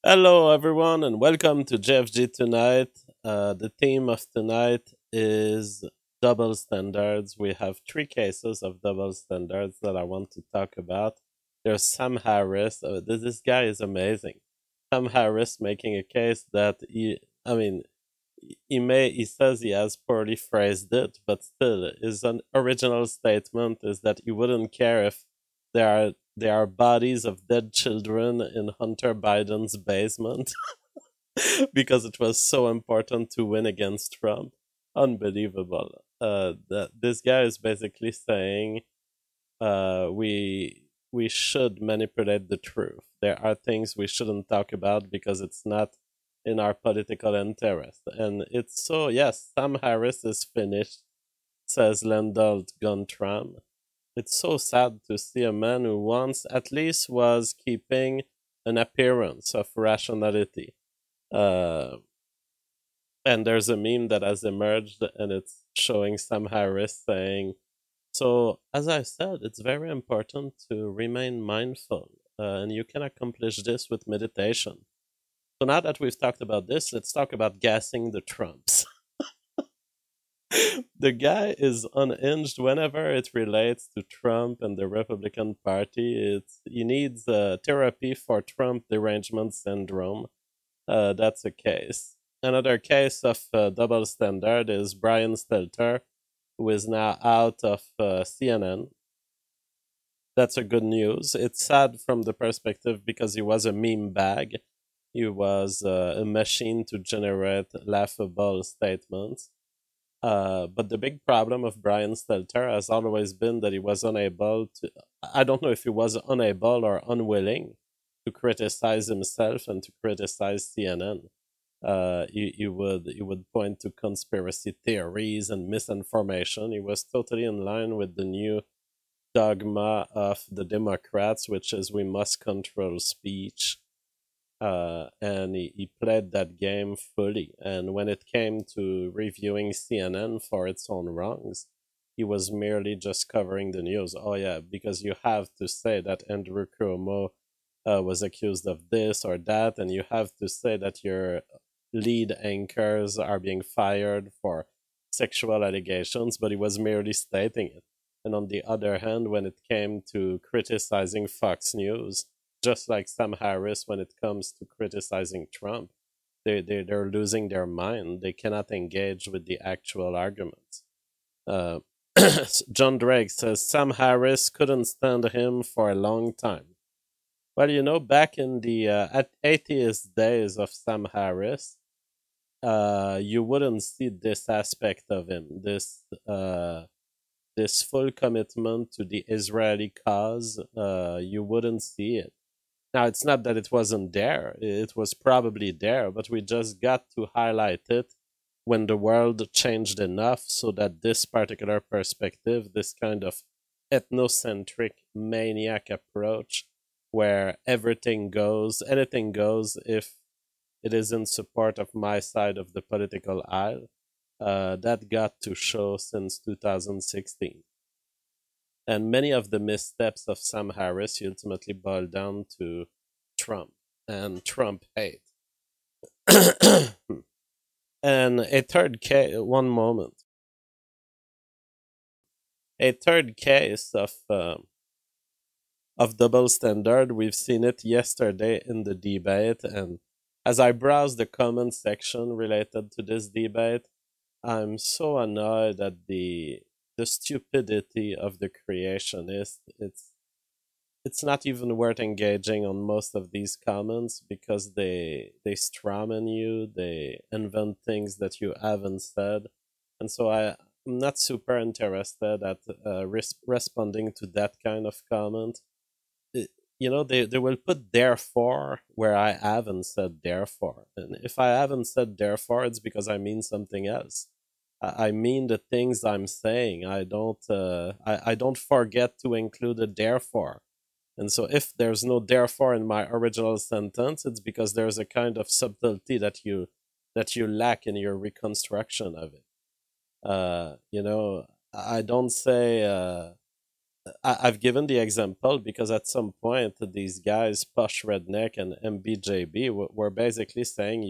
Hello, everyone, and welcome to JFG tonight. The theme of tonight is double standards. We have three cases of double standards that I want to talk about. There's Sam Harris. This guy is amazing. Sam Harris making a case that I mean, he says he has poorly phrased it, but still, his original statement is that he wouldn't care if there are bodies of dead children in Hunter Biden's basement because it was so important to win against Trump. Unbelievable. This guy is basically saying we should manipulate the truth. There are things we shouldn't talk about because it's not in our political interest. And it's so, yes, Sam Harris is finished, says Lyndall Guntram. It's so sad to see a man who once at least was keeping an appearance of rationality. Uh, and there's a meme that has emerged, and it's showing Sam Harris saying, so, as I said, it's very important to remain mindful, and you can accomplish this with meditation. So, now that we've talked about this, let's talk about gassing the Trumps. The guy is unhinged whenever it relates to Trump and the Republican Party. He needs therapy for Trump derangement syndrome. That's a case. Another case of double standard is Brian Stelter, who is now out of CNN. That's a good news. It's sad from the perspective because he was a meme bag. He was a machine to generate laughable statements. But the big problem of Brian Stelter has always been that he was unable to. I don't know if he was unable or unwilling to criticize himself and to criticize CNN. He would point to conspiracy theories and misinformation. He was totally in line with the new dogma of the Democrats, which is we must control speech. And he played that game fully. And when it came to reviewing CNN for its own wrongs, he was merely just covering the news. Oh, yeah, because you have to say that Andrew Cuomo was accused of this or that, and you have to say that your lead anchors are being fired for sexual allegations, but he was merely stating it. And on the other hand, when it came to criticizing Fox News, just like Sam Harris when it comes to criticizing Trump, they're losing their mind. They cannot engage with the actual arguments. Uh, John Drake says Sam Harris couldn't stand him for a long time. Well, back in the atheist days of Sam Harris, you wouldn't see this aspect of him, this full commitment to the Israeli cause. You wouldn't see it. Now, it's not that it wasn't there, it was probably there, but we just got to highlight it when the world changed enough so that this particular perspective, this kind of ethnocentric maniac approach, where everything goes, anything goes if it is in support of my side of the political aisle, that got to show since 2016. And many of the missteps of Sam Harris ultimately boil down to Trump and Trump hate. And a third case, one moment, a third case of double standard. We've seen it yesterday in the debate, and as I browse the comment section related to this debate, I'm so annoyed at the stupidity of the creationist. It's not even worth engaging on most of these comments because they strawman you, they invent things that you haven't said, and so I'm not super interested at responding to that kind of comment. It- they will put therefore where I haven't said therefore, and if I haven't said therefore, it's because I mean something else. I mean the things I'm saying. I don't forget to include a therefore. And so if there's no therefore in my original sentence, it's because there's a kind of subtlety that you lack in your reconstruction of it. I don't say I've given the example because at some point these guys, Posh Redneck and MBJB, were basically saying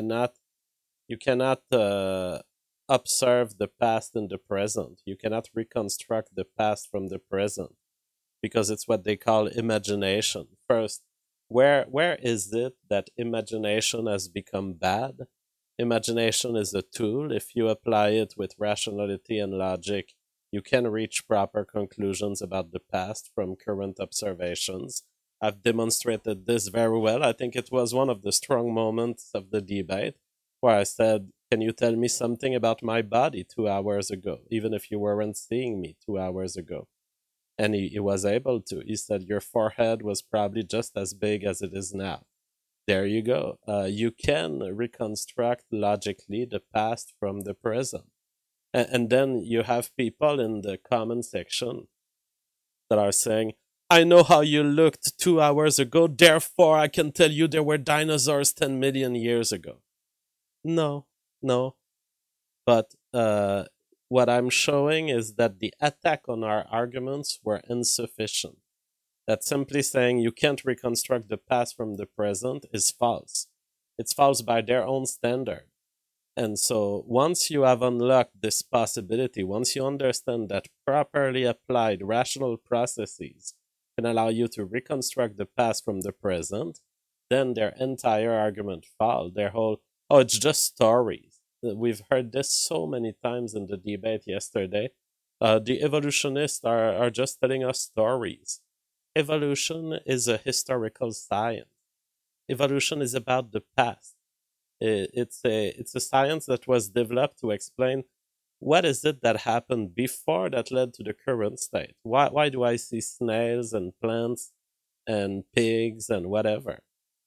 you cannot observe the past in the present. You cannot reconstruct the past from the present because it's what they call imagination. First, where is it that imagination has become bad? Imagination is a tool. If you apply it with rationality and logic, you can reach proper conclusions about the past from current observations. I've demonstrated this very well. I think it was one of the strong moments of the debate where I said, can you tell me something about my body 2 hours ago, even if you weren't seeing me 2 hours ago? And he was able to. He said, your forehead was probably just as big as it is now. There you go. You can reconstruct logically the past from the present. And then you have people in the comment section that are saying, I know how you looked 2 hours ago, therefore I can tell you there were dinosaurs 10 million years ago. No, no. But what I'm showing is that the attack on our arguments were insufficient. That simply saying you can't reconstruct the past from the present is false. It's false by their own standard. And so once you have unlocked this possibility, once you understand that properly applied rational processes can allow you to reconstruct the past from the present, then their entire argument falls. Their whole, oh, it's just stories. We've heard this so many times in the debate yesterday. The evolutionists are just telling us stories. Evolution is a historical science. Evolution is about the past. It's a science that was developed to explain what is it that happened before that led to the current state. Why do I see snails and plants and pigs and whatever?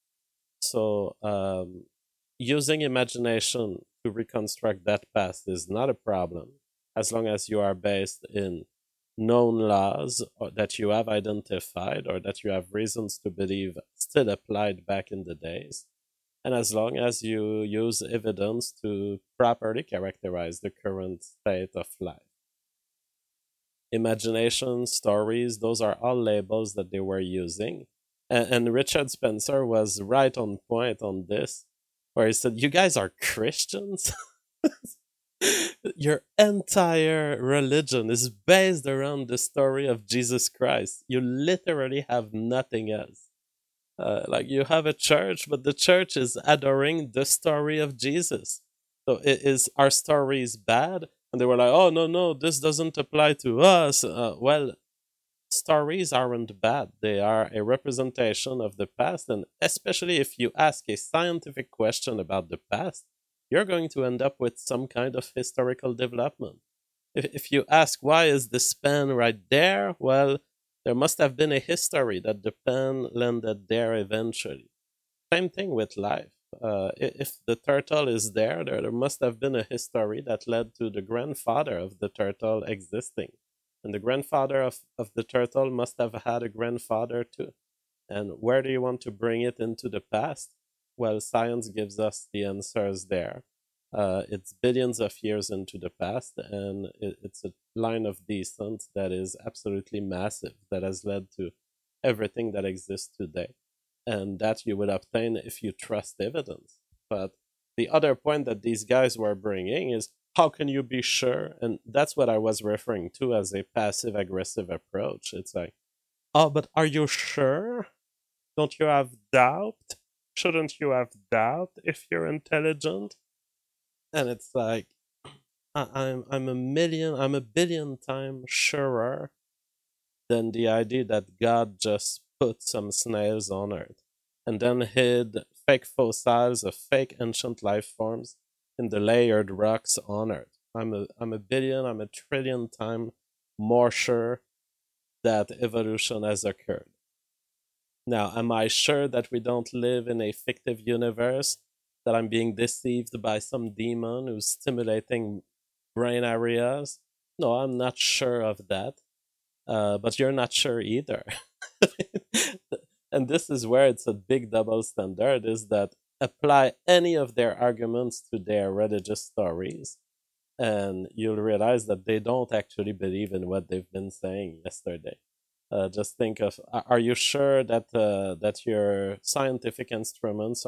So using imagination to reconstruct that past is not a problem as long as you are based in known laws that you have identified or that you have reasons to believe still applied back in the days, and as long as you use evidence to properly characterize the current state of life. Imagination, stories, those are all labels that they were using. And Richard Spencer was right on point on this, where he said, you guys are Christians? Your entire religion is based around the story of Jesus Christ. You literally have nothing else. Like you have a church, but the church is adoring the story of Jesus. So is our stories bad? And they were like, oh, no, this doesn't apply to us. Well, stories aren't bad. They are a representation of the past. And especially if you ask a scientific question about the past, you're going to end up with some kind of historical development. If you ask, why is this pen right there? Well, there must have been a history that the pen landed there eventually. Same thing with life. If the turtle is there must have been a history that led to the grandfather of the turtle existing. And the grandfather of the turtle must have had a grandfather too. And where do you want to bring it into the past? Well, science gives us the answers there. It's billions of years into the past, and it's a line of descent that is absolutely massive, that has led to everything that exists today. And that you will obtain if you trust evidence. But the other point that these guys were bringing is, how can you be sure? And that's what I was referring to as a passive aggressive approach. It's like, oh, but are you sure? Don't you have doubt? Shouldn't you have doubt if you're intelligent? And it's like, I'm a billion times surer than the idea that God just put some snails on Earth and then hid fake fossils of fake ancient life forms in the layered rocks on Earth. I'm a trillion times more sure that evolution has occurred. Now, am I sure that we don't live in a fictive universe, that I'm being deceived by some demon who's stimulating brain areas? No, I'm not sure of that. But you're not sure either. And this is where it's a big double standard, is that apply any of their arguments to their religious stories, and you'll realize that they don't actually believe in what they've been saying yesterday. Just think of: are you sure that that your scientific instruments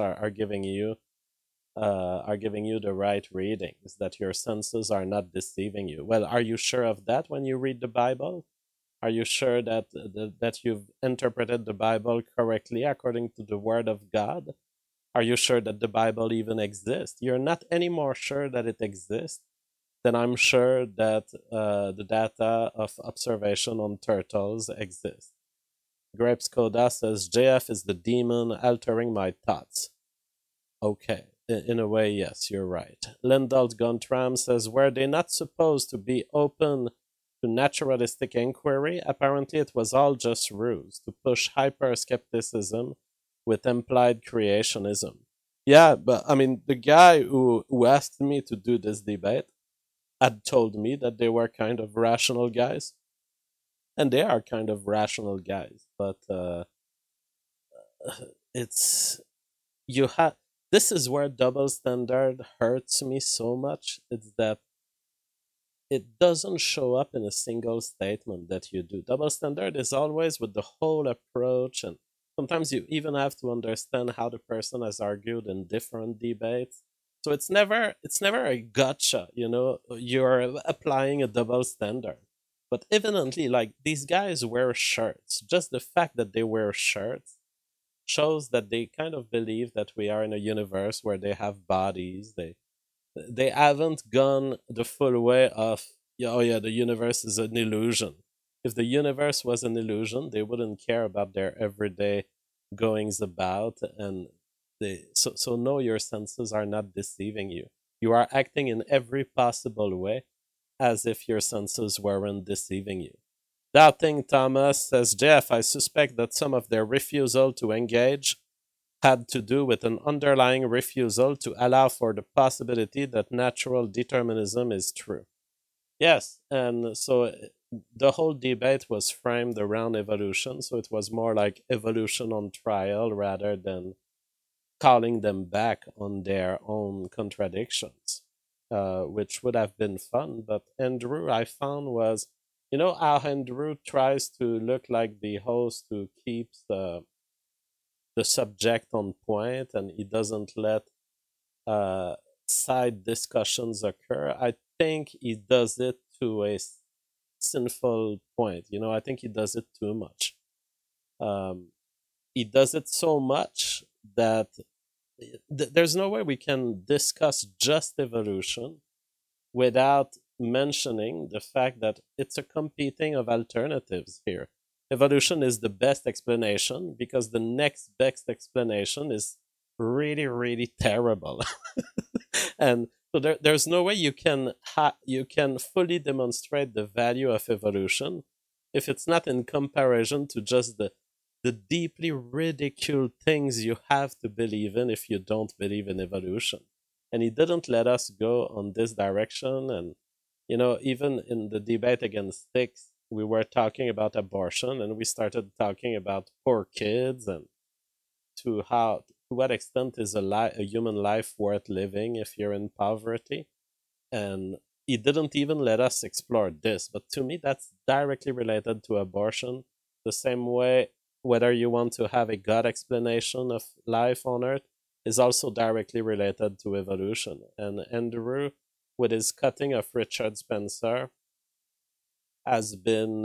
are giving you the right readings, that your senses are not deceiving you? Well, are you sure of that when you read the Bible? Are you sure that that you've interpreted the Bible correctly according to the Word of God? Are you sure that the Bible even exists? You're not any more sure that it exists than I'm sure that the data of observation on turtles exists. Grapes Coda says JF is the demon altering my thoughts. Okay, in a way, yes, you're right. Lendalt Guntram says, were they not supposed to be open to naturalistic inquiry? Apparently, it was all just ruse to push hyper-skepticism with implied creationism. Yeah, but I mean, the guy who asked me to do this debate had told me that they were kind of rational guys, and they are kind of rational guys. But it's you have this is where double standard hurts me so much. It's that it doesn't show up in a single statement that you do. Double standard is always with the whole approach, and sometimes you even have to understand how the person has argued in different debates. So it's never a gotcha, you know, you're applying a double standard. But evidently, like, these guys wear shirts. Just the fact that they wear shirts shows that they kind of believe that we are in a universe where they have bodies. They haven't gone the full way of, yeah, oh yeah, the universe is an illusion. If the universe was an illusion, they wouldn't care about their everyday goings about, and so no, your senses are not deceiving you. You are acting in every possible way as if your senses weren't deceiving you. Doubting Thomas says, Jeff, I suspect that some of their refusal to engage had to do with an underlying refusal to allow for the possibility that natural determinism is true. Yes, and so the whole debate was framed around evolution, so it was more like evolution on trial rather than calling them back on their own contradictions, which would have been fun. But Andrew, I found, was, you know how Andrew tries to look like the host who keeps the subject on point, and he doesn't let uh, side discussions occur. I think he does it to a sinful point. You know, I think he does it too much. Um, he does it so much that there's no way we can discuss just evolution without mentioning the fact that it's a competing of alternatives here. Evolution is the best explanation because the next best explanation is really, really terrible. And so there's no way you can fully demonstrate the value of evolution if it's not in comparison to just the deeply ridiculed things you have to believe in if you don't believe in evolution. And he didn't let us go on this direction. And, you know, even in the debate against Sticks, we were talking about abortion, and we started talking about poor kids and to what extent is a human life worth living if you're in poverty. And he didn't even let us explore this. But to me, that's directly related to abortion. The same way, whether you want to have a God explanation of life on Earth is also directly related to evolution. And Andrew, with his cutting of Richard Spencer, has been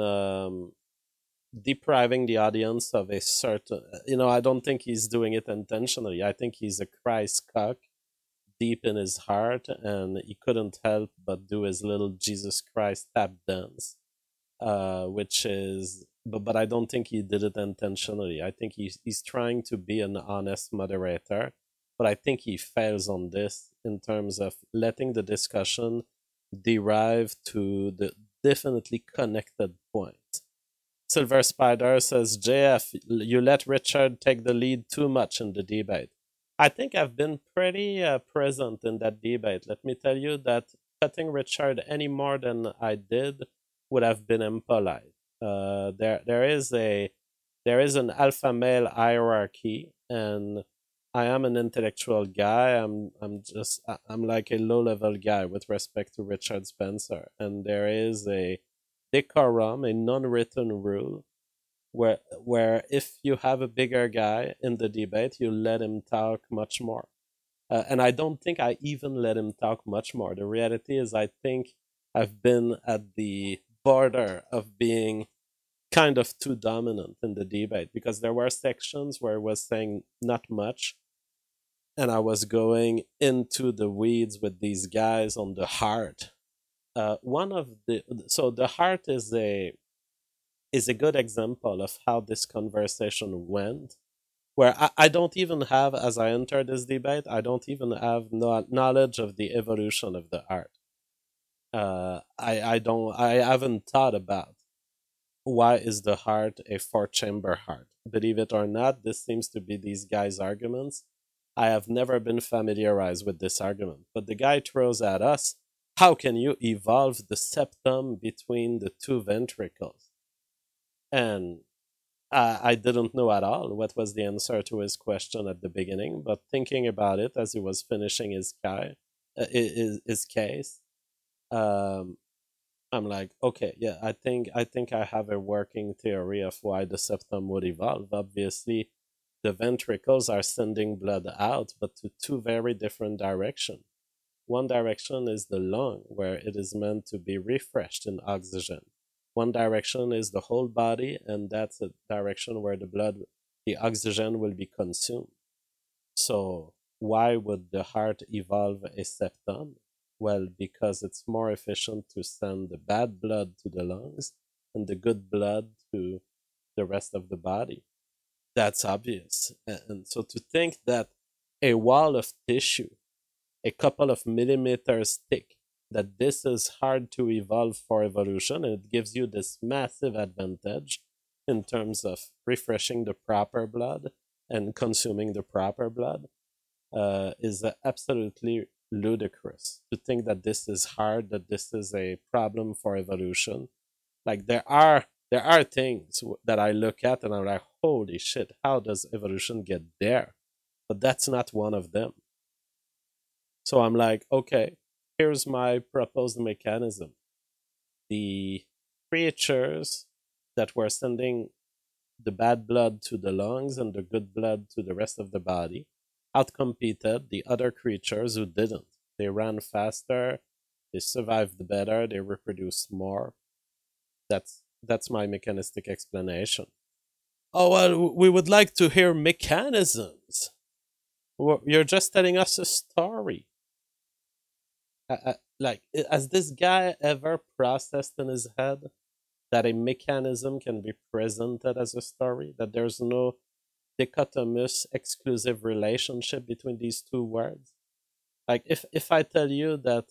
depriving the audience of a certain, you know, I don't think he's doing it intentionally. I think he's a Christ cock deep in his heart, and he couldn't help but do his little Jesus Christ tap dance, which is, but I don't think he did it intentionally. I think he's trying to be an honest moderator, but I think he fails on this in terms of letting the discussion derive to the definitely connected point. Silver Spider says, JF, you let Richard take the lead too much in the debate. I think I've been pretty present in that debate. Let me tell you that cutting Richard any more than I did would have been impolite. There is an alpha male hierarchy, and I am an intellectual guy. I'm like a low level guy with respect to Richard Spencer, and there is a decorum, a non-written rule where if you have a bigger guy in the debate, you let him talk much more. And I don't think I even let him talk much more. The reality is, I think I've been at the border of being kind of too dominant in the debate because there were sections where I was saying not much and I was going into the weeds with these guys on the heart. One of the so the heart is a good example of how this conversation went. Where I don't even have, as I enter this debate, I don't even have knowledge of the evolution of the art. I haven't thought about why is the heart a four chamber heart. Believe it or not, this seems to be these guys' arguments. I have never been familiarized with this argument, but the guy throws at us, how can you evolve the septum between the two ventricles? And I didn't know at all what was the answer to his question at the beginning, but thinking about it as he was finishing his case, um, I'm like, okay, yeah, I think I have a working theory of why the septum would evolve. Obviously, the ventricles are sending blood out, but to two very different directions. One direction is the lung, where it is meant to be refreshed in oxygen. One direction is the whole body, and that's a direction where the oxygen will be consumed. So, why would the heart evolve a septum? Well, because it's more efficient to send the bad blood to the lungs and the good blood to the rest of the body. That's obvious. And so to think that a wall of tissue, a couple of millimeters thick, that this is hard to evolve for evolution, and it gives you this massive advantage in terms of refreshing the proper blood and consuming the proper blood, is absolutely ludicrous to think that this is hard, that this is a problem for evolution. Like there are things that I look at and I'm like, holy shit, how does evolution get there? But that's not one of them. So I'm like, okay, here's my proposed mechanism. The creatures that were sending the bad blood to the lungs and the good blood to the rest of the body outcompeted the other creatures who didn't. They ran faster, they survived better, they reproduced more. That's my mechanistic explanation. Oh well, we would like to hear mechanisms. You're just telling us a story. Like, has this guy ever processed in his head that a mechanism can be presented as a story? That there's no dichotomous exclusive relationship between these two words? Like, if I tell you that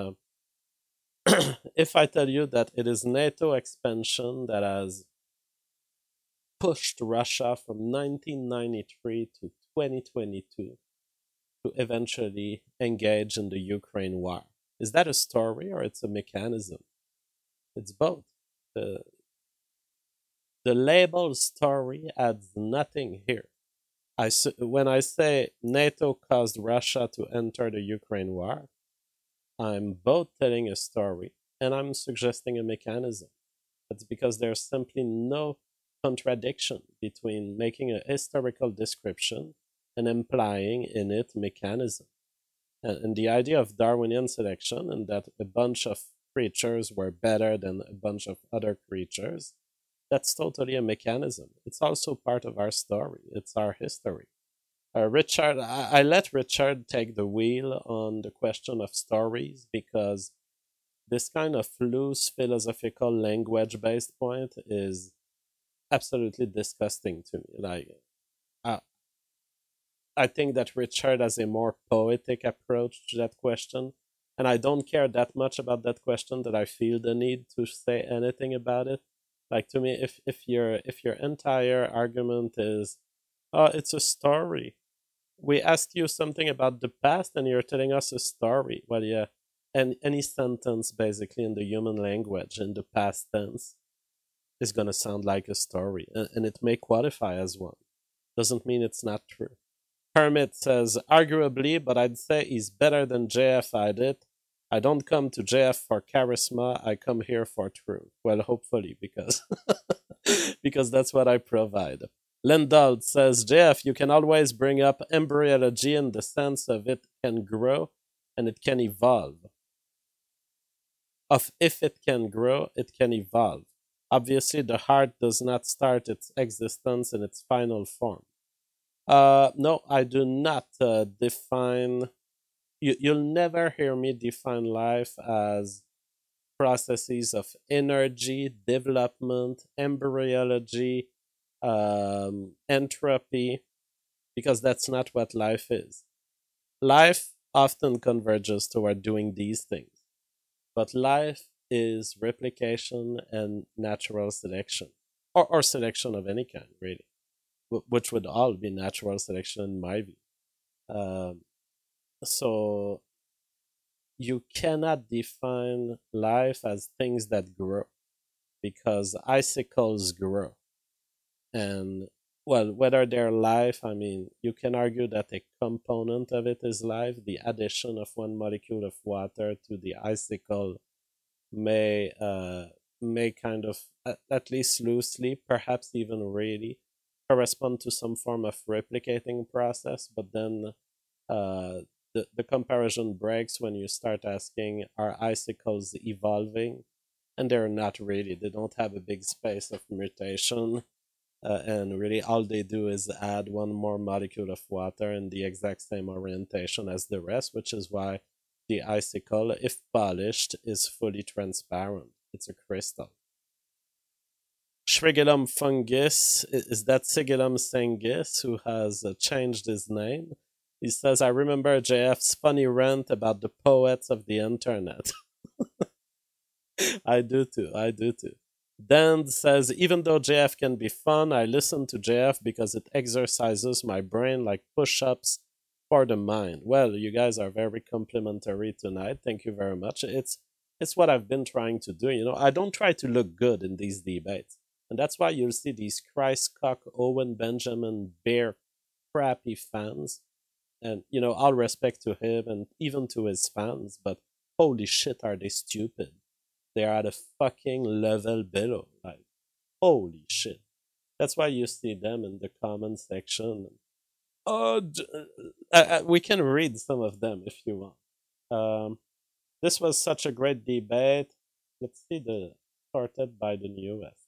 if I tell you that it is NATO expansion that has pushed Russia from 1993 to 2022 to eventually engage in the Ukraine war. Is that a story or it's a mechanism? It's both. The, the label story adds nothing here. When I say NATO caused Russia to enter the Ukraine war, I'm both telling a story and I'm suggesting a mechanism. That's because there's simply no contradiction between making a historical description and implying in it mechanism. And the idea of Darwinian selection and that a bunch of creatures were better than a bunch of other creatures, that's totally a mechanism. It's also part of our story. It's our history. Richard, I let Richard take the wheel on the question of stories because this kind of loose philosophical language based point is absolutely disgusting to me. Like, uh, I think that Richard has a more poetic approach to that question, and I don't care that much about that question that I feel the need to say anything about it. Like, to me, if your entire argument is, oh, it's a story. We asked you something about the past, and you're telling us a story. Well, yeah, and any sentence basically in the human language in the past tense is gonna sound like a story, and it may qualify as one. Doesn't mean it's not true. Hermit says, arguably, but I'd say he's better than JF at it. I don't come to JF for charisma. I come here for truth. Well, hopefully, because because that's what I provide. Lendald says, JF, you can always bring up embryology in the sense of it can grow and it can evolve. Of if it can grow, it can evolve. Obviously, the heart does not start its existence in its final form. No, I do not define. You'll never hear me define life as processes of energy, development, embryology, entropy, because that's not what life is. Life often converges toward doing these things, but life is replication and natural selection, or selection of any kind, really, which would all be natural selection in my view. Um, so you cannot define life as things that grow because icicles grow. And well, whether they're life, I mean, you can argue that a component of it is life. The addition of one molecule of water to the icicle may may kind of at least loosely, perhaps even really, correspond to some form of replicating process. But then the comparison breaks when you start asking, are icicles evolving? And they're not really. They don't have a big space of mutation. And really, all they do is add one more molecule of water in the exact same orientation as the rest, which is why the icicle, if polished, is fully transparent. It's a crystal. Shrigelum fungus, is that Sigilum Sengis, who has changed his name? He says, I remember JF's funny rant about the poets of the internet. I do too. I do too. Dan says, even though JF can be fun, I listen to JF because it exercises my brain like push ups for the mind. Well, you guys are very complimentary tonight. Thank you very much. It's what I've been trying to do. You know, I don't try to look good in these debates. And that's why you'll see these Christcock, Owen Benjamin, Bear, crappy fans. And, you know, all respect to him and even to his fans, but holy shit, are they stupid. They are at a fucking level below. Like, holy shit. That's why you see them in the comment section. Oh, we can read some of them if you want. This was such a great debate. Let's see the sorted by the newest.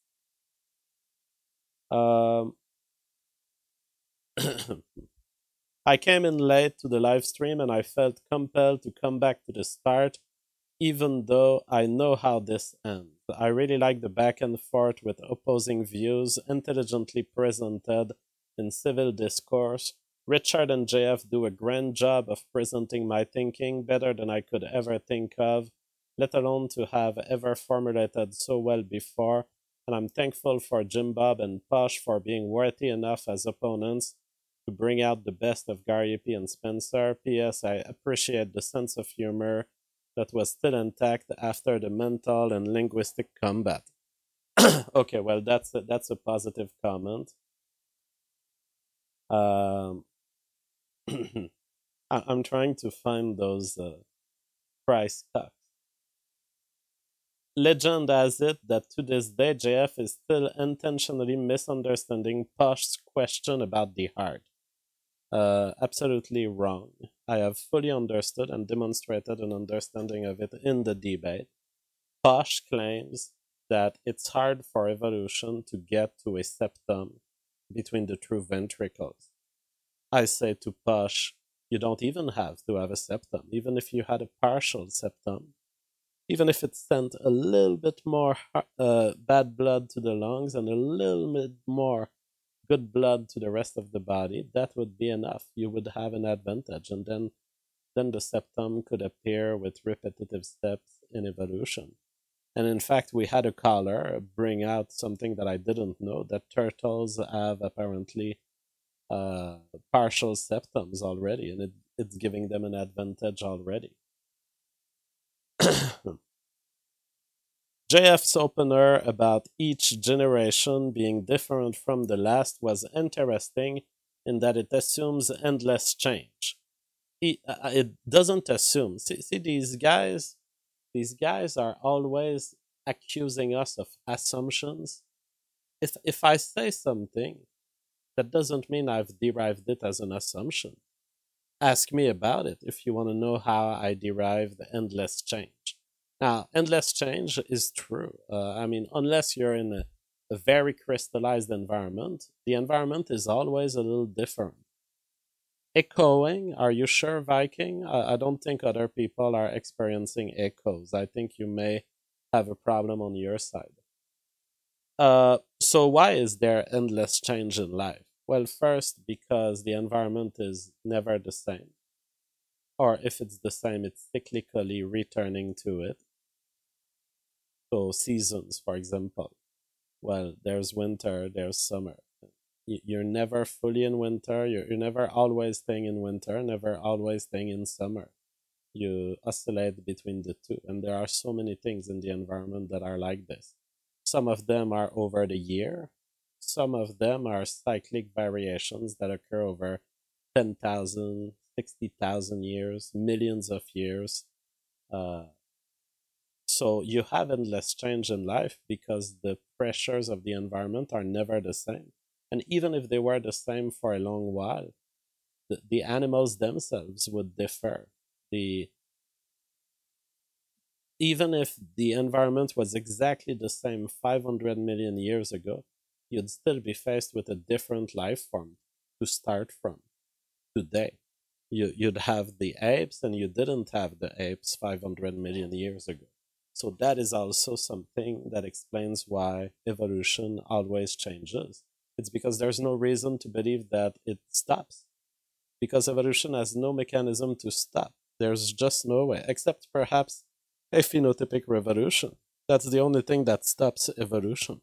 I came in late to the live stream and I felt compelled to come back to the start, even though I know how this ends. I really like the back and forth with opposing views, intelligently presented in civil discourse. Richard and JF do a grand job of presenting my thinking better than I could ever think of, let alone to have ever formulated so well before. And I'm thankful for Jim Bob and Posh for being worthy enough as opponents to bring out the best of Gary P. and Spencer. P.S. I appreciate the sense of humor that was still intact after the mental and linguistic combat. Okay, well, that's a positive comment. I'm trying to find those price cuts. Legend has it that to this day, JF is still intentionally misunderstanding Posh's question about the heart. Absolutely wrong. I have fully understood and demonstrated an understanding of it in the debate. Posh claims that it's hard for evolution to get to a septum between the two ventricles. I say to Posh, you don't even have to have a septum, even if you had a partial septum. Even if it sent a little bit more bad blood to the lungs and a little bit more good blood to the rest of the body, that would be enough. You would have an advantage, and then the septum could appear with repetitive steps in evolution. And in fact, we had a caller bring out something that I didn't know, that turtles have apparently partial septums already, and it's giving them an advantage already. JF's opener about each generation being different from the last was interesting in that it assumes endless change. It doesn't assume. See, these guys are always accusing us of assumptions. If I say something, that doesn't mean I've derived it as an assumption. Ask me about it if you want to know how I derive the endless change. Now, endless change is true. I mean, unless you're in a very crystallized environment, the environment is always a little different. Echoing, are you sure, Viking? I don't think other people are experiencing echoes. I think you may have a problem on your side. So why is there endless change in life? Well, first, because the environment is never the same. Or if it's the same, it's cyclically returning to it. So seasons, for example. Well, there's winter, there's summer. You're never fully in winter. You're never always staying in winter, never always staying in summer. You oscillate between the two. And there are so many things in the environment that are like this. Some of them are over the year. Some of them are cyclic variations that occur over 10,000, 60,000 years, millions of years. Uh, so you have endless change in life because the pressures of the environment are never the same. And even if they were the same for a long while, the animals themselves would differ. The Even if the environment was exactly the same 500 million years ago, you'd still be faced with a different life form to start from today. You'd have the apes, and you didn't have the apes 500 million years ago. So that is also something that explains why evolution always changes. It's because there's no reason to believe that it stops, because evolution has no mechanism to stop. There's just no way, except perhaps a phenotypic revolution. That's the only thing that stops evolution.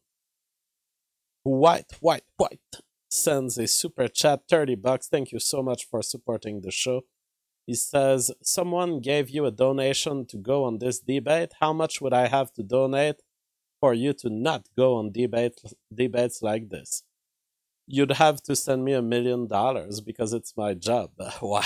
White sends a super chat, $30. Thank you so much for supporting the show. He says, someone gave you a donation to go on this debate. How much would I have to donate for you to not go on debates like this? You'd have to send me $1 million because it's my job. Wow.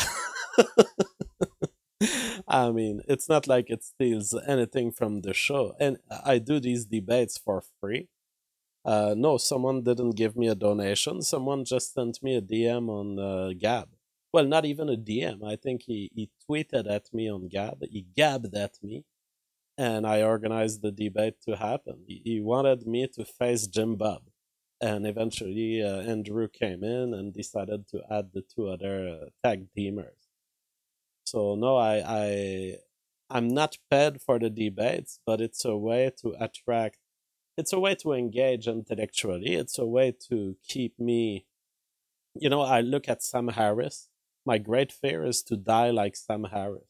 I mean, it's not like it steals anything from the show. And I do these debates for free. No, someone didn't give me a donation. Someone just sent me a DM on Gab. Well, not even a DM. I think he tweeted at me on Gab. He gabbed at me. And I organized the debate to happen. He wanted me to face Jim Bob. And eventually, Andrew came in and decided to add the two other tag teamers. So no, I'm not paid for the debates, but it's a way to attract. It's a way to engage intellectually. It's a way to keep me. I look at Sam Harris. My great fear is to die like Sam Harris.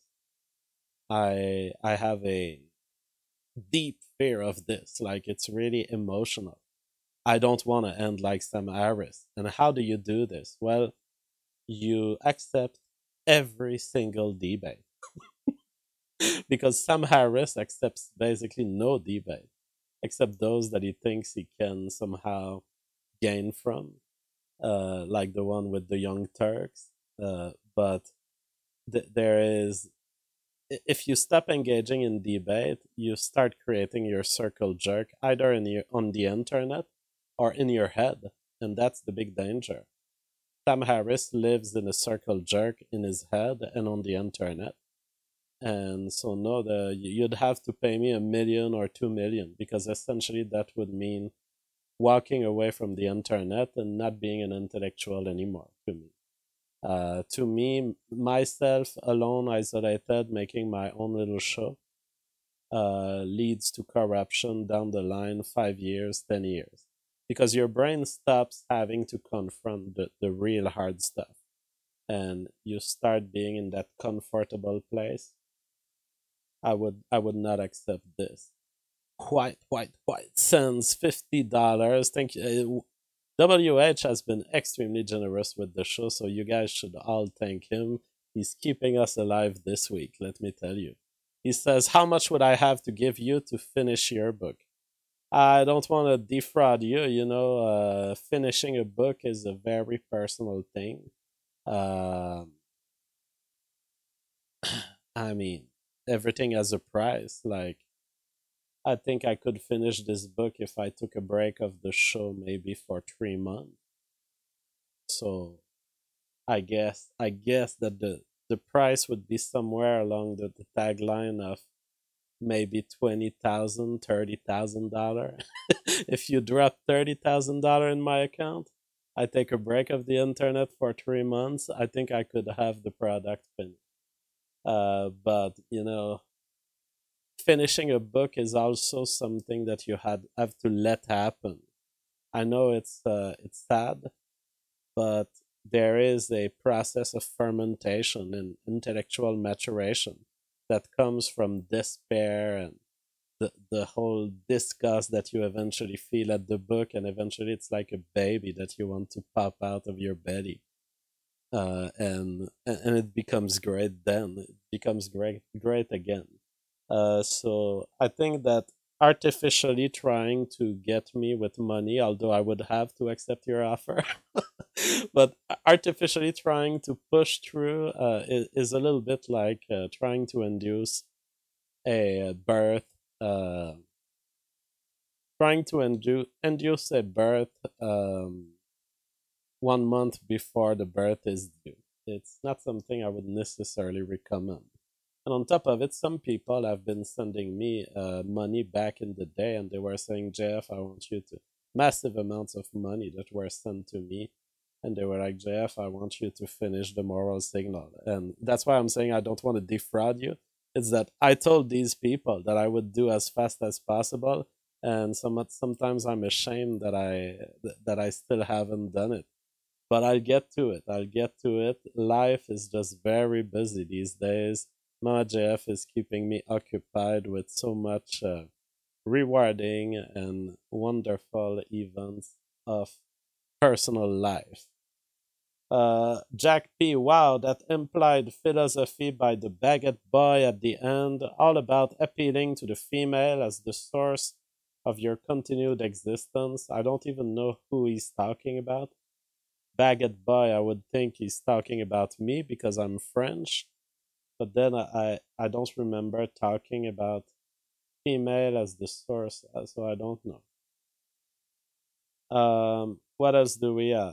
I have a deep fear of this. Like, it's really emotional. I don't want to end like Sam Harris. And how do you do this? Well, you accept every single debate. Because Sam Harris accepts basically no debate, except those that he thinks he can somehow gain from, like the one with the Young Turks. But there is, if you stop engaging in debate, you start creating your circle jerk either on the internet or in your head, and that's the big danger. Sam Harris lives in a circle jerk in his head and on the internet. And so no, you'd have to pay me $1 million or 2 million, because essentially that would mean walking away from the internet and not being an intellectual anymore to me, myself alone, isolated, making my own little show, leads to corruption down the line, 5 years, 10 years, because your brain stops having to confront the real hard stuff, and you start being in that comfortable place. I would not accept this. White sends $50. Thank you. WH has been extremely generous with the show, so you guys should all thank him. He's keeping us alive this week, let me tell you. He says, how much would I have to give you to finish your book? I don't want to defraud you. Finishing a book is a very personal thing. Um, I mean, everything has a price. Like, I think I could finish this book if I took a break of the show maybe for 3 months. So I guess that the price would be somewhere along the tagline of maybe 20,000, $30,000. If you drop $30,000 in my account, I take a break of the internet for 3 months. I think I could have the product finished. But finishing a book is also something that you have to let happen. I know it's sad, but there is a process of fermentation and intellectual maturation that comes from despair and the whole disgust that you eventually feel at the book, and eventually it's like a baby that you want to pop out of your belly. And it becomes great then. It becomes great again. So I think that artificially trying to get me with money, although I would have to accept your offer, but artificially trying to push through is a little bit like trying to induce a birth, uh, trying to induce a birth 1 month before the birth is due. It's not something I would necessarily recommend. And on top of it, some people have been sending me money back in the day, and they were saying, "JF, I want you to," massive amounts of money that were sent to me. And they were like, "JF, I want you to finish the moral signal." And that's why I'm saying I don't want to defraud you. It's that I told these people that I would do as fast as possible. And sometimes I'm ashamed that I still haven't done it, but I'll get to it. I'll get to it. Life is just very busy these days. Mama JF is keeping me occupied with so much rewarding and wonderful events of personal life. Jack P. Wow, that implied philosophy by the Baguette Boy at the end, all about appealing to the female as the source of your continued existence. I don't even know who he's talking about. Baguette Boy, I would think he's talking about me because I'm French, but then I don't remember talking about female as the source, so I don't know. What else do we have?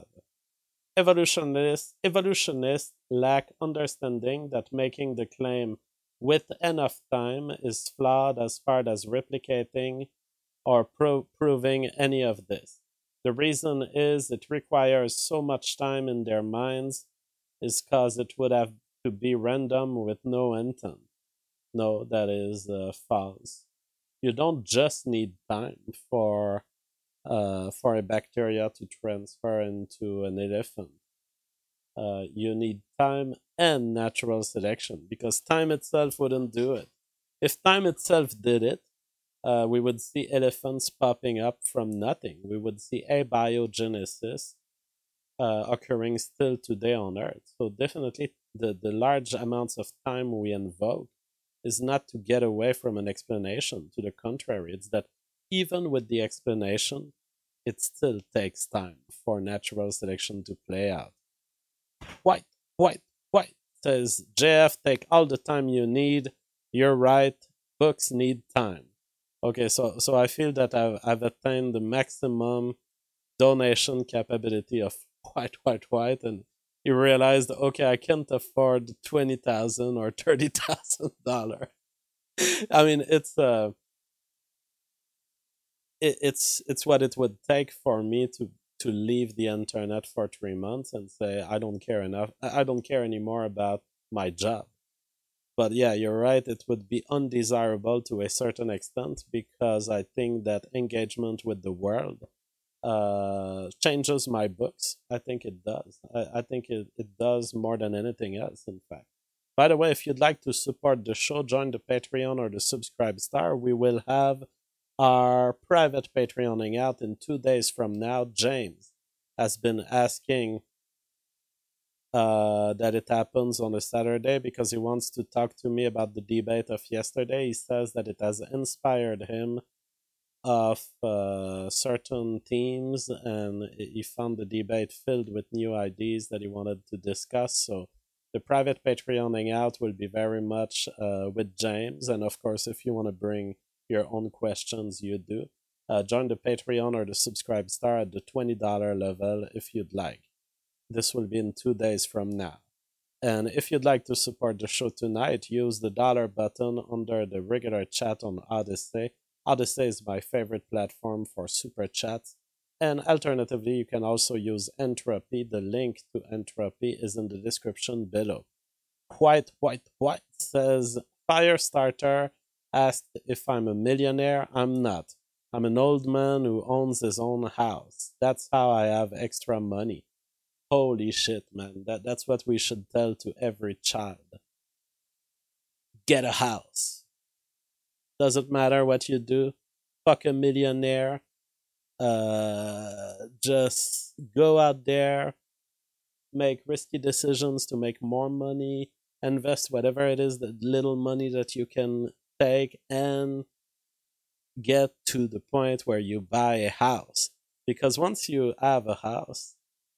Evolutionists lack understanding that making the claim with enough time is flawed as far as replicating or proving any of this. The reason is it requires so much time in their minds is because it would have to be random with no intent. No, that is false. You don't just need time for a bacteria to transfer into an elephant. You need time and natural selection because time itself wouldn't do it. If time itself did it, we would see elephants popping up from nothing. We would see abiogenesis occurring still today on Earth. So definitely the large amounts of time we invoke is not to get away from an explanation. To the contrary, it's that even with the explanation, it still takes time for natural selection to play out. White, white, white, says JF, take all the time you need. You're right. Books need time. Okay, so I feel that I've attained the maximum donation capability of white, and you realized, okay, I can't afford 20,000 or $30,000. I mean, it's what it would take for me to leave the internet for 3 months and say I don't care enough. I don't care anymore about my job. But yeah, you're right. It would be undesirable to a certain extent because I think that engagement with the world changes my books. I think it does. I think it does more than anything else, in fact. By the way, if you'd like to support the show, join the Patreon or the Subscribe Star. We will have our private Patreoning out in 2 days from now. James has been asking that it happens on a Saturday because he wants to talk to me about the debate of yesterday. He says that it has inspired him of certain themes, and he found the debate filled with new ideas that he wanted to discuss. So the private Patreon hangout will be very much with James, and of course, if you want to bring your own questions, you do. Join the Patreon or the Subscribe Star at the $20 level if you'd like. This will be in 2 days from now. And if you'd like to support the show tonight, use the dollar button under the regular chat on Odyssey. Odyssey is my favorite platform for super chats. And alternatively, you can also use Entropy. The link to Entropy is in the description below. White says, Firestarter asked if I'm a millionaire. I'm not. I'm an old man who owns his own house. That's how I have extra money. Holy shit, man. That's what we should tell to every child. Get a house. Doesn't matter what you do. Fuck a millionaire. Just go out there, make risky decisions to make more money, invest whatever it is, the little money that you can take, and get to the point where you buy a house. Because once you have a house,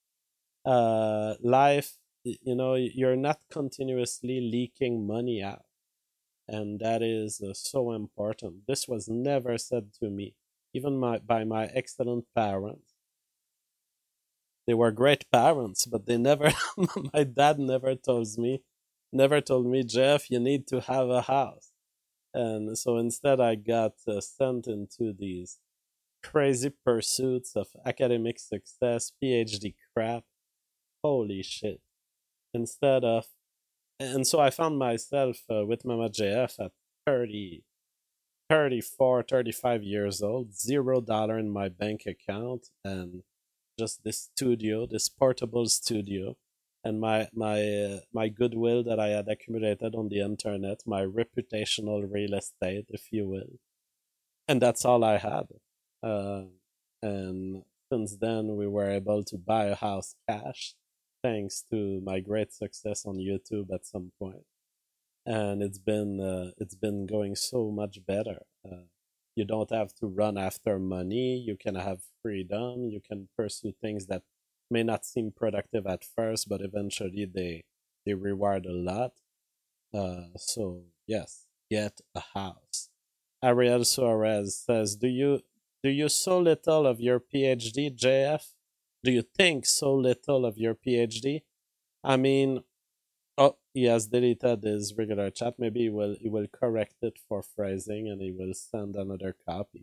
life, you're not continuously leaking money out. And that is so important. This was never said to me, even by my excellent parents. They were great parents, but they never, my dad never told me, Jeff, you need to have a house. And so instead I got sent into these crazy pursuits of academic success, PhD crap. Holy shit. And so I found myself with Mama JF at 34, 35 years old, $0 in my bank account, and just this portable studio, and my goodwill that I had accumulated on the internet, my reputational real estate, if you will, and that's all I had. And since then, we were able to buy a house cash, thanks to my great success on YouTube at some point, and it's been going so much better. You don't have to run after money. You can have freedom. You can pursue things that may not seem productive at first, but eventually they reward a lot. So yes, get a house. Ariel Suarez says, Do you so little of your PhD, JF? Do you think so little of your PhD? I mean, oh, he has deleted his regular chat. Maybe he will correct it for phrasing, and he will send another copy.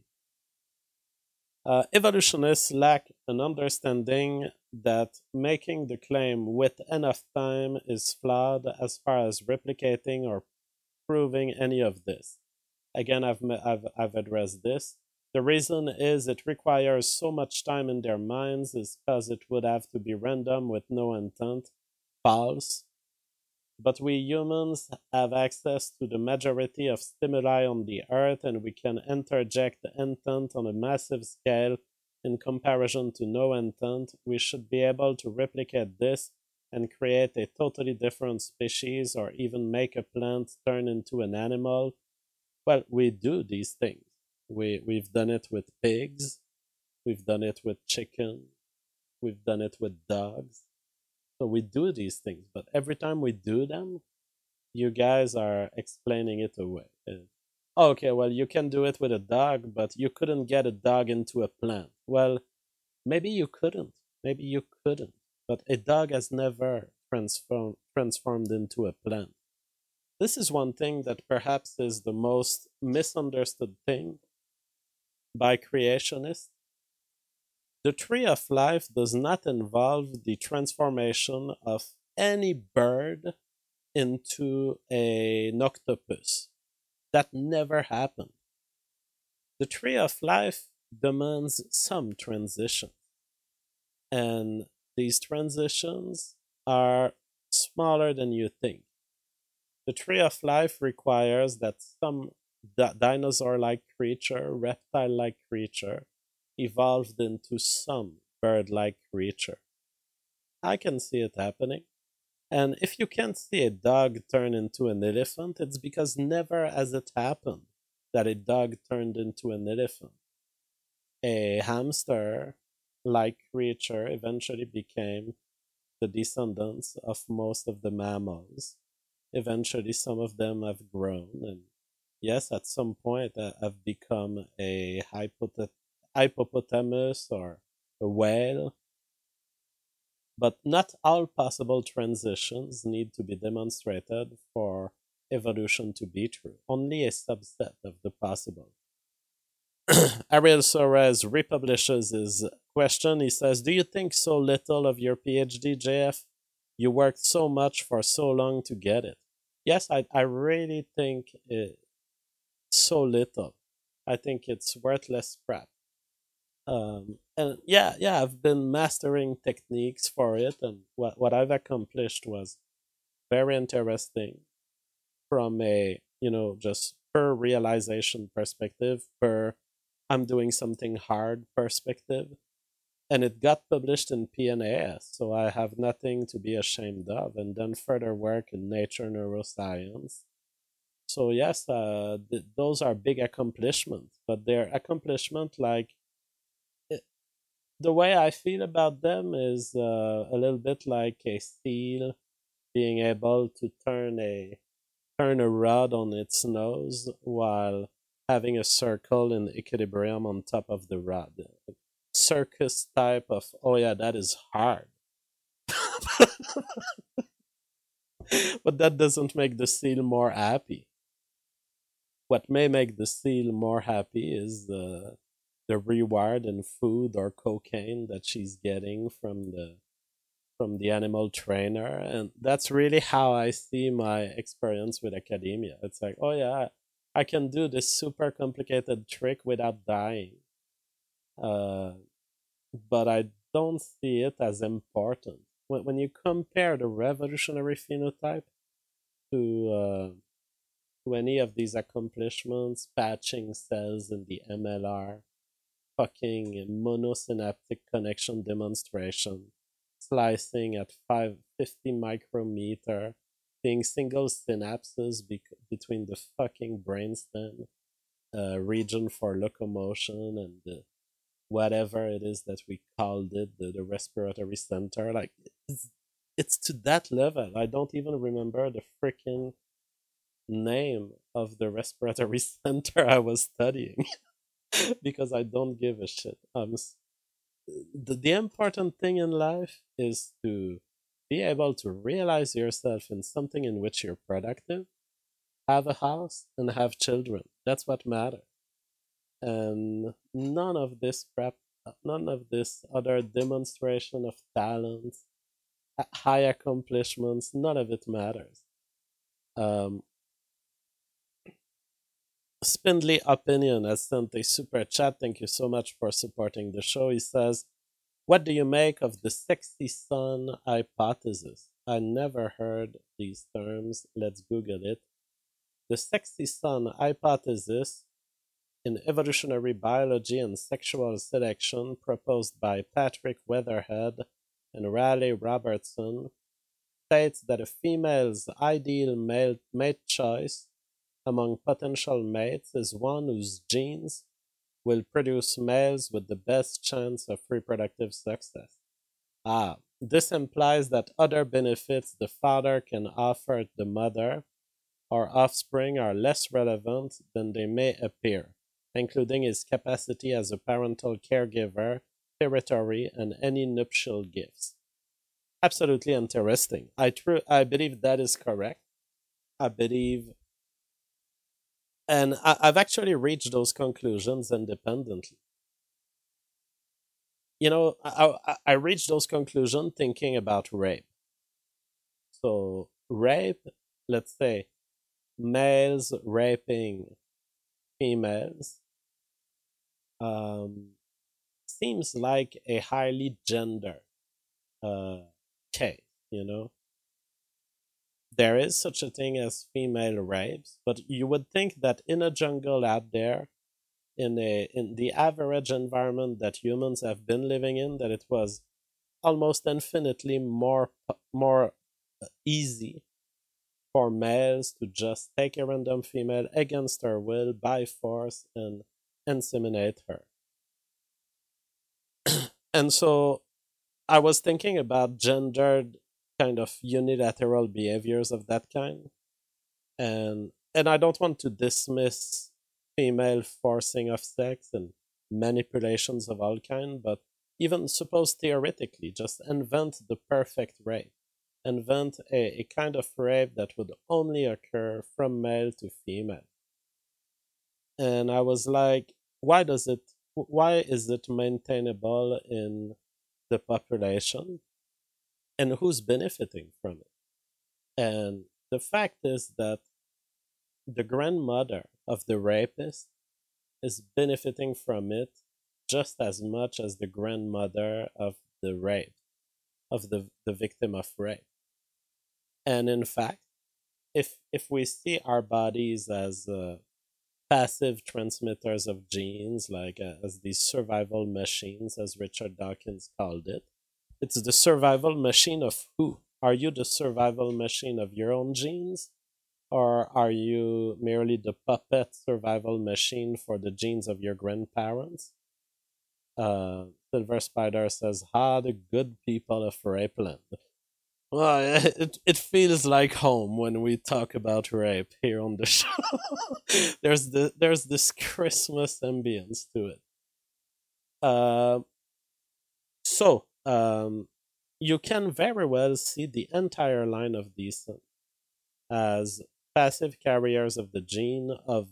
Evolutionists lack an understanding that making the claim with enough time is flawed as far as replicating or proving any of this. Again, I've addressed this. The reason is it requires so much time in their minds is because it would have to be random with no intent. False. But we humans have access to the majority of stimuli on the earth, and we can interject intent on a massive scale in comparison to no intent. We should be able to replicate this and create a totally different species, or even make a plant turn into an animal. Well, we do these things. We've done it with pigs. We've done it with chicken. We've done it with dogs. So we do these things, but every time we do them, you guys are explaining it away. Okay, well, you can do it with a dog, but you couldn't get a dog into a plant. Well, maybe you couldn't. But a dog has never transformed into a plant. This is one thing that perhaps is the most misunderstood thing by creationists. The tree of life does not involve the transformation of any bird into an octopus. That never happened. The tree of life demands some transitions, and these transitions are smaller than you think. The tree of life requires that some dinosaur-like creature, reptile-like creature, evolved into some bird-like creature. I can see it happening. And if you can't see a dog turn into an elephant, it's because never has it happened that a dog turned into an elephant. a hamster-like creature eventually became the descendants of most of the mammals. Eventually, some of them have grown, and yes, at some point, have become a hippopotamus or a whale. But not all possible transitions need to be demonstrated for evolution to be true. Only a subset of the possible. Ariel Soares republishes his question. He says, "Do you think so little of your PhD, JF? You worked so much for so long to get it." Yes, I really think so little. I think it's worthless crap. And yeah, I've been mastering techniques for it, and what I've accomplished was very interesting from a just per realization perspective, per I'm doing something hard perspective, and it got published in PNAS, so I have nothing to be ashamed of, and then further work in Nature Neuroscience. So yes, those are big accomplishments, but they're accomplishment like the way I feel about them is a little bit like a seal being able to turn a rod on its nose while having a circle in equilibrium on top of the rod. Circus type of, oh yeah, that is hard. But that doesn't make the seal more happy. What may make the seal more happy is the reward in food or cocaine that she's getting from the animal trainer, and that's really how I see my experience with academia. It's like, oh yeah, I can do this super complicated trick without dying, uh, but I don't see it as important. When you compare the revolutionary phenotype to any of these accomplishments, patching cells in the MLR, fucking monosynaptic connection demonstration, slicing at 550 micrometer, seeing single synapses between the fucking brainstem region for locomotion and whatever it is that we called it, the respiratory center. Like, it's to that level. I don't even remember the freaking name of the respiratory center I was studying because I don't give a shit. The important thing in life is to be able to realize yourself in something in which you're productive, have a house, and have children. That's what matters. And none of this crap, none of this other demonstration of talent, high accomplishments, none of it matters. Um, Spindly Opinion has sent a super chat. Thank you so much for supporting the show. He says, "What do you make of the sexy sun hypothesis?" I never heard these terms. Let's Google it. The sexy sun hypothesis in evolutionary biology and sexual selection, proposed by Patrick Weatherhead and Raleigh Robertson, states that a female's ideal mate choice among potential mates is one whose genes will produce males with the best chance of reproductive success. This implies that other benefits the father can offer the mother or offspring are less relevant than they may appear, including his capacity as a parental caregiver, territory, and any nuptial gifts. Absolutely interesting. I believe that is correct. I believe, and I've actually reached those conclusions independently. I reached those conclusions thinking about rape. So, rape, let's say, males raping females, um, seems like a highly gender uh, case, you know? There is such a thing as female rapes, but you would think that in a jungle out there, in the average environment that humans have been living in, that it was almost infinitely more easy for males to just take a random female against her will by force and inseminate her. And so I was thinking about gendered kind of unilateral behaviors of that kind, and I don't want to dismiss female forcing of sex and manipulations of all kind, but even suppose theoretically, just invent the perfect rape, invent a kind of rape that would only occur from male to female. And I was like, why is it maintainable in the population, and who's benefiting from it? And the fact is that the grandmother of the rapist is benefiting from it just as much as the grandmother of the rape, of the victim of rape. And in fact, if we see our bodies as passive transmitters of genes, like as these survival machines, as Richard Dawkins called it, it's the survival machine of who? Are you the survival machine of your own genes? Or are you merely the puppet survival machine for the genes of your grandparents? Silver Spider says, "Ha, the good people of Rapeland." Well, it feels like home when we talk about rape here on the show. There's this Christmas ambience to it. Uh, so you can very well see the entire line of descent as passive carriers of the gene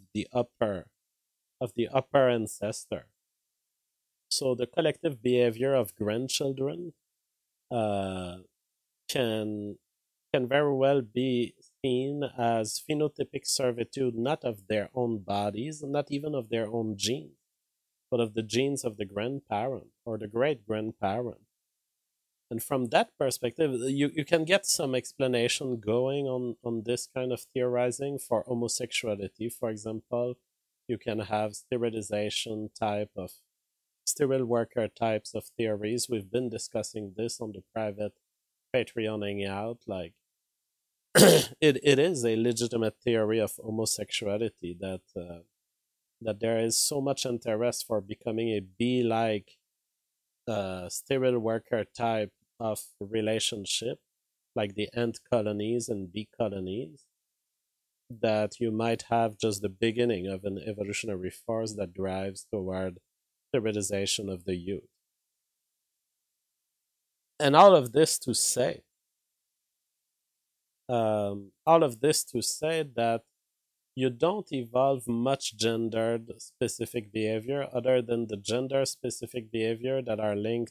of the upper ancestor. So the collective behavior of grandchildren uh, can can very well be seen as phenotypic servitude, not of their own bodies, not even of their own genes, but of the genes of the grandparent or the great grandparent. And from that perspective, you can get some explanation going on this kind of theorizing for homosexuality. For example, you can have sterilization type of sterile worker types of theories. We've been discussing this on the private Patreon hangout. Like it is a legitimate theory of homosexuality that there is so much interest for becoming a bee-like sterile worker type of relationship, like the ant colonies and bee colonies, that you might have just the beginning of an evolutionary force that drives toward sterilization of the youth. And all of this to say that you don't evolve much gendered specific behavior other than the gender specific behavior that are linked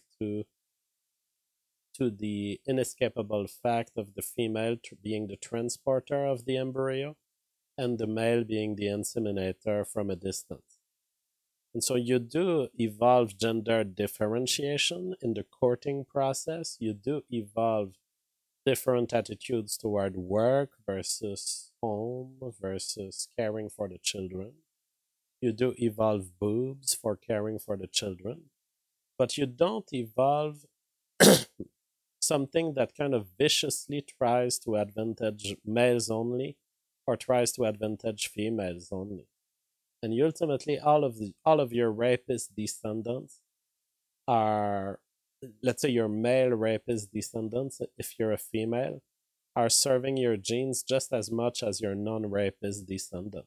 to the inescapable fact of the female being the transporter of the embryo and the male being the inseminator from a distance. And so you do evolve gender differentiation in the courting process. You do evolve different attitudes toward work versus home versus caring for the children. You do evolve boobs for caring for the children, but you don't evolve something that kind of viciously tries to advantage males only or tries to advantage females only. And ultimately all of your rapist descendants are, let's say your male rapist descendants, if you're a female, are serving your genes just as much as your non-rapist descendants.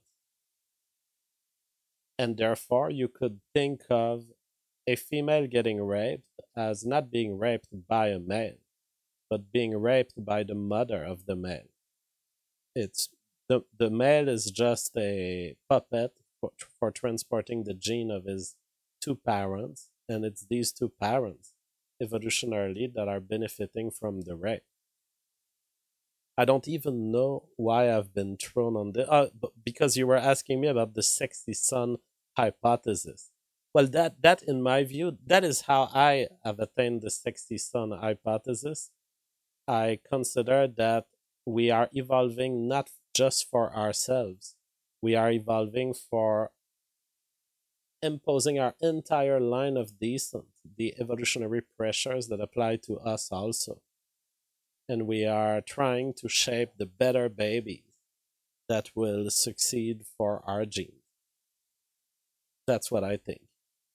And therefore, you could think of a female getting raped as not being raped by a male, but being raped by the mother of the male. It's the male is just a puppet for transporting the gene of his two parents, and it's these two parents evolutionarily that are benefiting from the rape. I don't even know why I've been thrown on this. Because you were asking me about the sexy son hypothesis. Well, that in my view, that is how I have attained the sexy son hypothesis. I consider that we are evolving not just for ourselves. We are evolving for imposing our entire line of descent, the evolutionary pressures that apply to us also. And we are trying to shape the better babies that will succeed for our genes. That's what I think.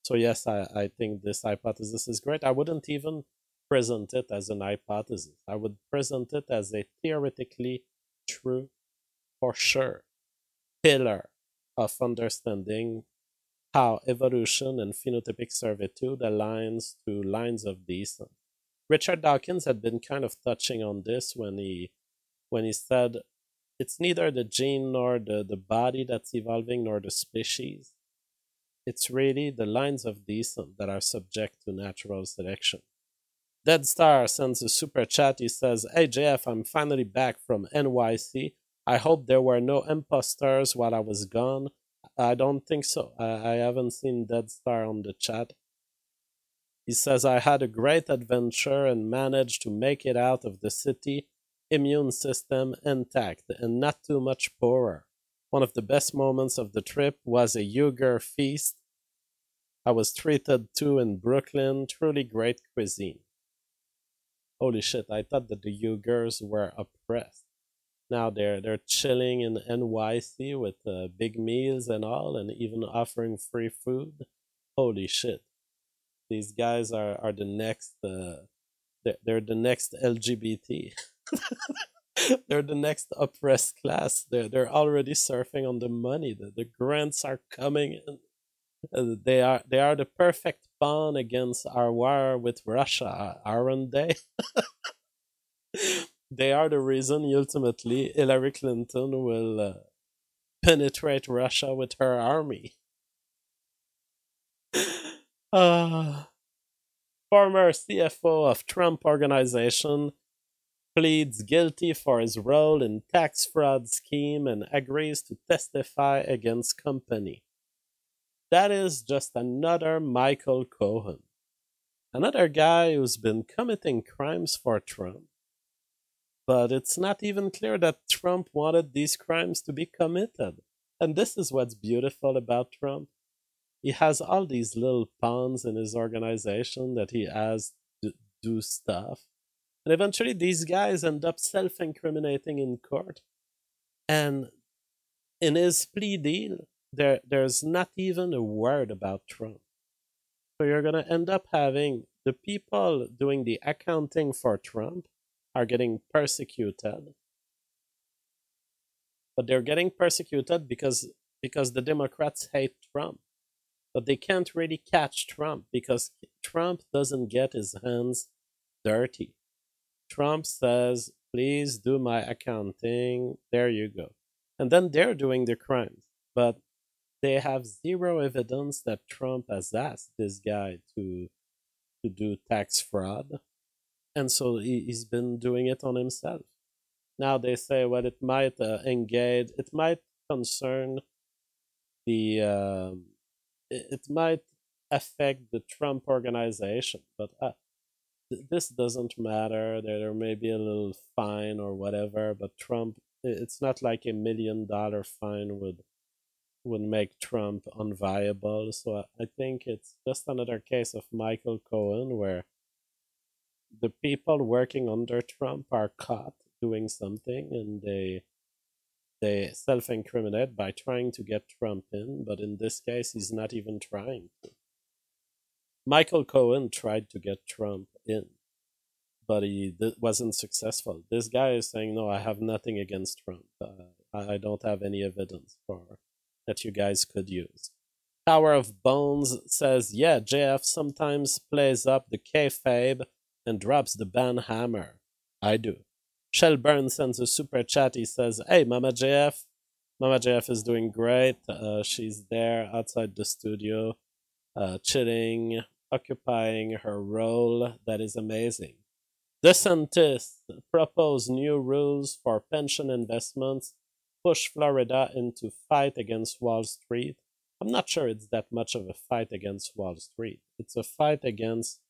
So yes, I think this hypothesis is great. I wouldn't even present it as an hypothesis. I would present it as a theoretically true, for sure, pillar of understanding how evolution and phenotypic servitude aligns to lines of descent. Richard Dawkins had been kind of touching on this when he said it's neither the gene nor the body that's evolving nor the species. It's really the lines of descent that are subject to natural selection. Dead Star sends a super chat. He says, "Hey JF, I'm finally back from NYC. I hope there were no imposters while I was gone." I don't think so. I haven't seen Dead Star on the chat. He says, "I had a great adventure and managed to make it out of the city, immune system intact and not too much poorer. One of the best moments of the trip was a Uyghur feast. I was treated to in Brooklyn, truly great cuisine." Holy shit, I thought that the Uyghurs were oppressed. Now they're chilling in NYC with big meals and all, and even offering free food. Holy shit! These guys are the next. They're the next LGBT. They're the next oppressed class. They're already surfing on the money. The grants are coming in. They are the perfect pawn against our war with Russia, aren't they? They are the reason ultimately Hillary Clinton will penetrate Russia with her army. uh, Former CFO of Trump Organization pleads guilty for his role in tax fraud scheme and agrees to testify against company. That is just another Michael Cohen. Another guy who's been committing crimes for Trump. But it's not even clear that Trump wanted these crimes to be committed. And this is what's beautiful about Trump. He has all these little pawns in his organization that he has to do stuff. And eventually these guys end up self-incriminating in court. And in his plea deal, there's not even a word about Trump. So you're going to end up having the people doing the accounting for Trump are getting persecuted. But they're getting persecuted because the Democrats hate Trump. But they can't really catch Trump because Trump doesn't get his hands dirty. Trump says, "Please do my accounting." There you go. And then they're doing the crimes. But they have zero evidence that Trump has asked this guy to do tax fraud. And so he's been doing it on himself. Now they say, well, it might engage, it might concern the, it might affect the Trump organization, but this doesn't matter. There may be a little fine or whatever, but Trump, it's not like $1 million fine would make Trump unviable. So I think it's just another case of Michael Cohen where the people working under Trump are caught doing something and they self-incriminate by trying to get Trump in, but in this case he's not even trying to. Michael Cohen tried to get Trump in, but he wasn't successful. This guy is saying, "No, I have nothing against Trump. I don't have any evidence for that you guys could use." Tower of Bones says, "Yeah, JF sometimes plays up the kayfabe and drops the banhammer. I do." Shelburne sends a super chat. He says, "Hey, Mama JF." Mama JF is doing great. She's there outside the studio, chilling, occupying her role. That is amazing. DeSantis propose new rules for pension investments, push Florida into fight against Wall Street. I'm not sure it's that much of a fight against Wall Street. It's a fight against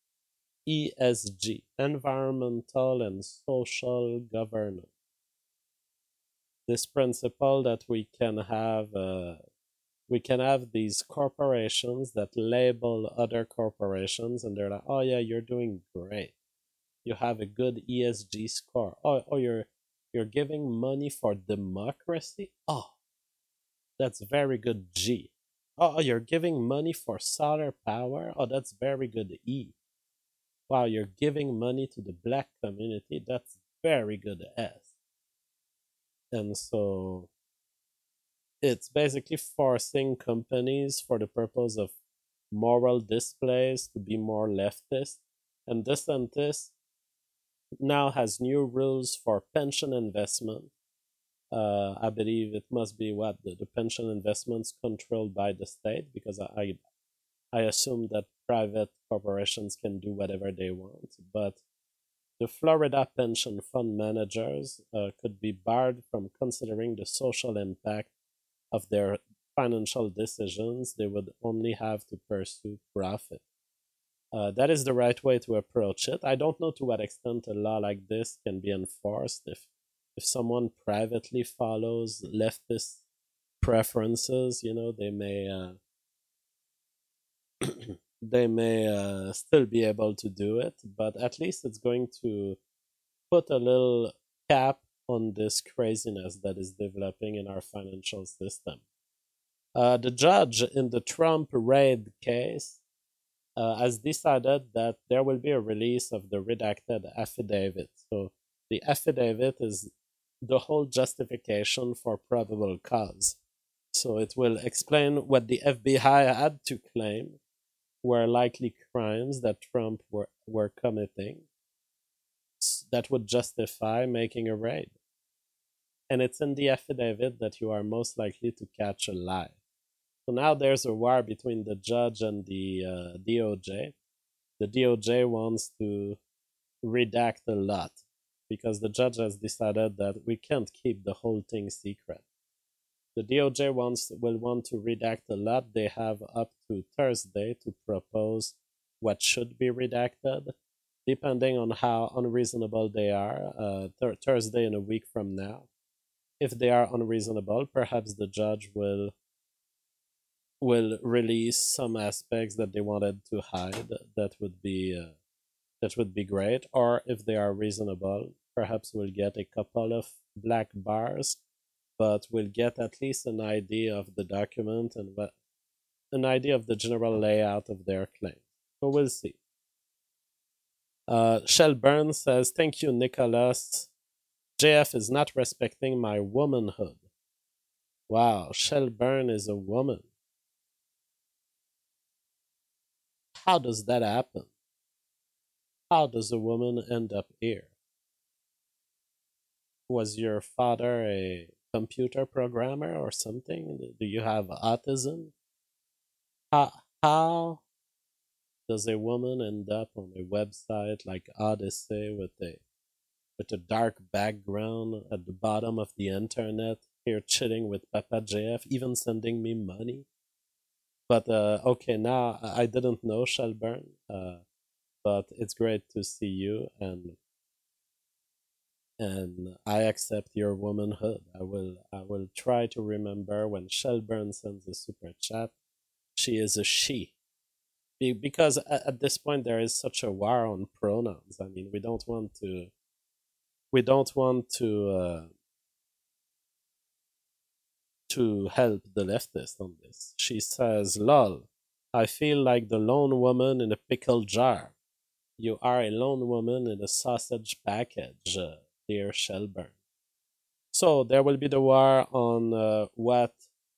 ESG, environmental and social governance. This principle that we can have these corporations that label other corporations, and they're like, "Oh yeah, you're doing great. You have a good ESG score. Oh, you're giving money for democracy. Oh, that's very good. G. Oh, you're giving money for solar power? Oh, that's very good. E. Wow, you're giving money to the black community? That's very good. S. And so it's basically forcing companies for the purpose of moral displays to be more leftist. And DeSantis now has new rules for pension investment. I believe it must be what the pension investments controlled by the state, because I assume that private corporations can do whatever they want. But the Florida pension fund managers could be barred from considering the social impact of their financial decisions. They would only have to pursue profit. That is the right way to approach it. I don't know to what extent a law like this can be enforced. If someone privately follows leftist preferences, they may they may still be able to do it, but at least it's going to put a little cap on this craziness that is developing in our financial system. The judge in the Trump raid case has decided that there will be a release of the redacted affidavit. So the affidavit is the whole justification for probable cause. So it will explain what the FBI had to claim were likely crimes that Trump were committing that would justify making a raid. And it's in the affidavit that you are most likely to catch a lie. So now there's a war between the judge and the DOJ. The DOJ wants to redact a lot because the judge has decided that we can't keep the whole thing secret. The DOJ will want to redact a lot. They have up to Thursday to propose what should be redacted, depending on how unreasonable they are. Thursday in a week from now. If they are unreasonable, perhaps the judge will release some aspects that they wanted to hide. That would be great. Or if they are reasonable, perhaps we'll get a couple of black bars, but we'll get at least an idea of the document and an idea of the general layout of their claim. So we'll see. Shelburne says, "Thank you, Nicholas. JF is not respecting my womanhood." Wow, Shelburne is a woman. How does that happen? How does a woman end up here? Was your father a computer programmer or something? Do you have autism? How does a woman end up on a website like Odyssey with a dark background at the bottom of the internet, here chilling with Papa JF, even sending me money? But okay, now I didn't know Shelburne, but it's great to see you, and I accept your womanhood. I will try to remember when Shelburne sends a super chat. She is a she, because at this point there is such a war on pronouns. I mean, we don't want to help the leftist on this. She says, "Lol, I feel like the lone woman in a pickle jar. You are a lone woman in a sausage package, dear Shelburne." So there will be the war on what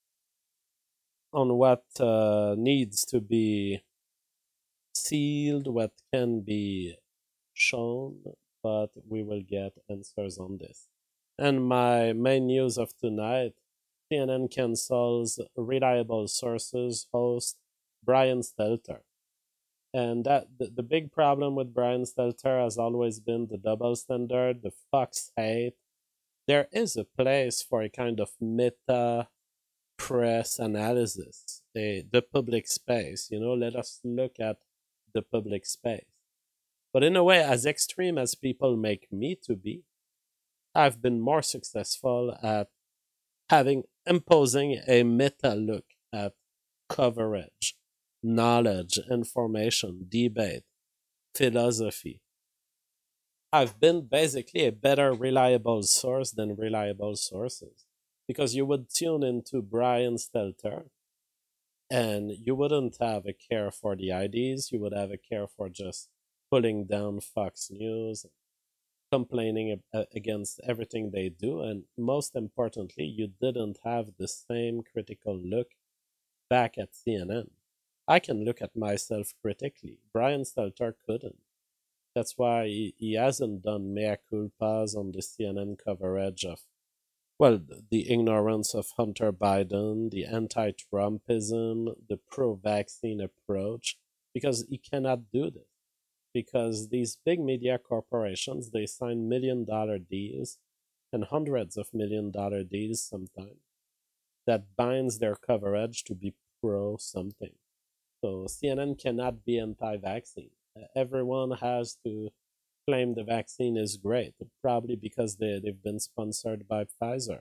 needs to be sealed, what can be shown, but we will get answers on this. And my main news of tonight: CNN cancels reliable sources host Brian Stelter. And that the big problem with Brian Stelter has always been the double standard, the Fox hate. There is a place for a kind of meta press analysis, the public space. Let us look at the public space. But in a way, as extreme as people make me to be, I've been more successful at imposing a meta look at coverage, knowledge, information, debate, philosophy. I've been basically a better reliable source than reliable sources, because you would tune into Brian Stelter And you wouldn't have a care for the IDs, you would have a care for just pulling down Fox News, complaining against everything they do, and most importantly, you didn't have the same critical look back at CNN. I can look at myself critically. Brian Stelter couldn't. That's why he hasn't done mea culpas on the CNN coverage of, well, the ignorance of Hunter Biden, the anti-Trumpism, the pro-vaccine approach, because he cannot do this. Because these big media corporations, they sign $1 million deals and hundreds of $1 million deals sometimes that binds their coverage to be pro something. So CNN cannot be anti-vaccine. Everyone has to claim the vaccine is great, probably because they've been sponsored by Pfizer.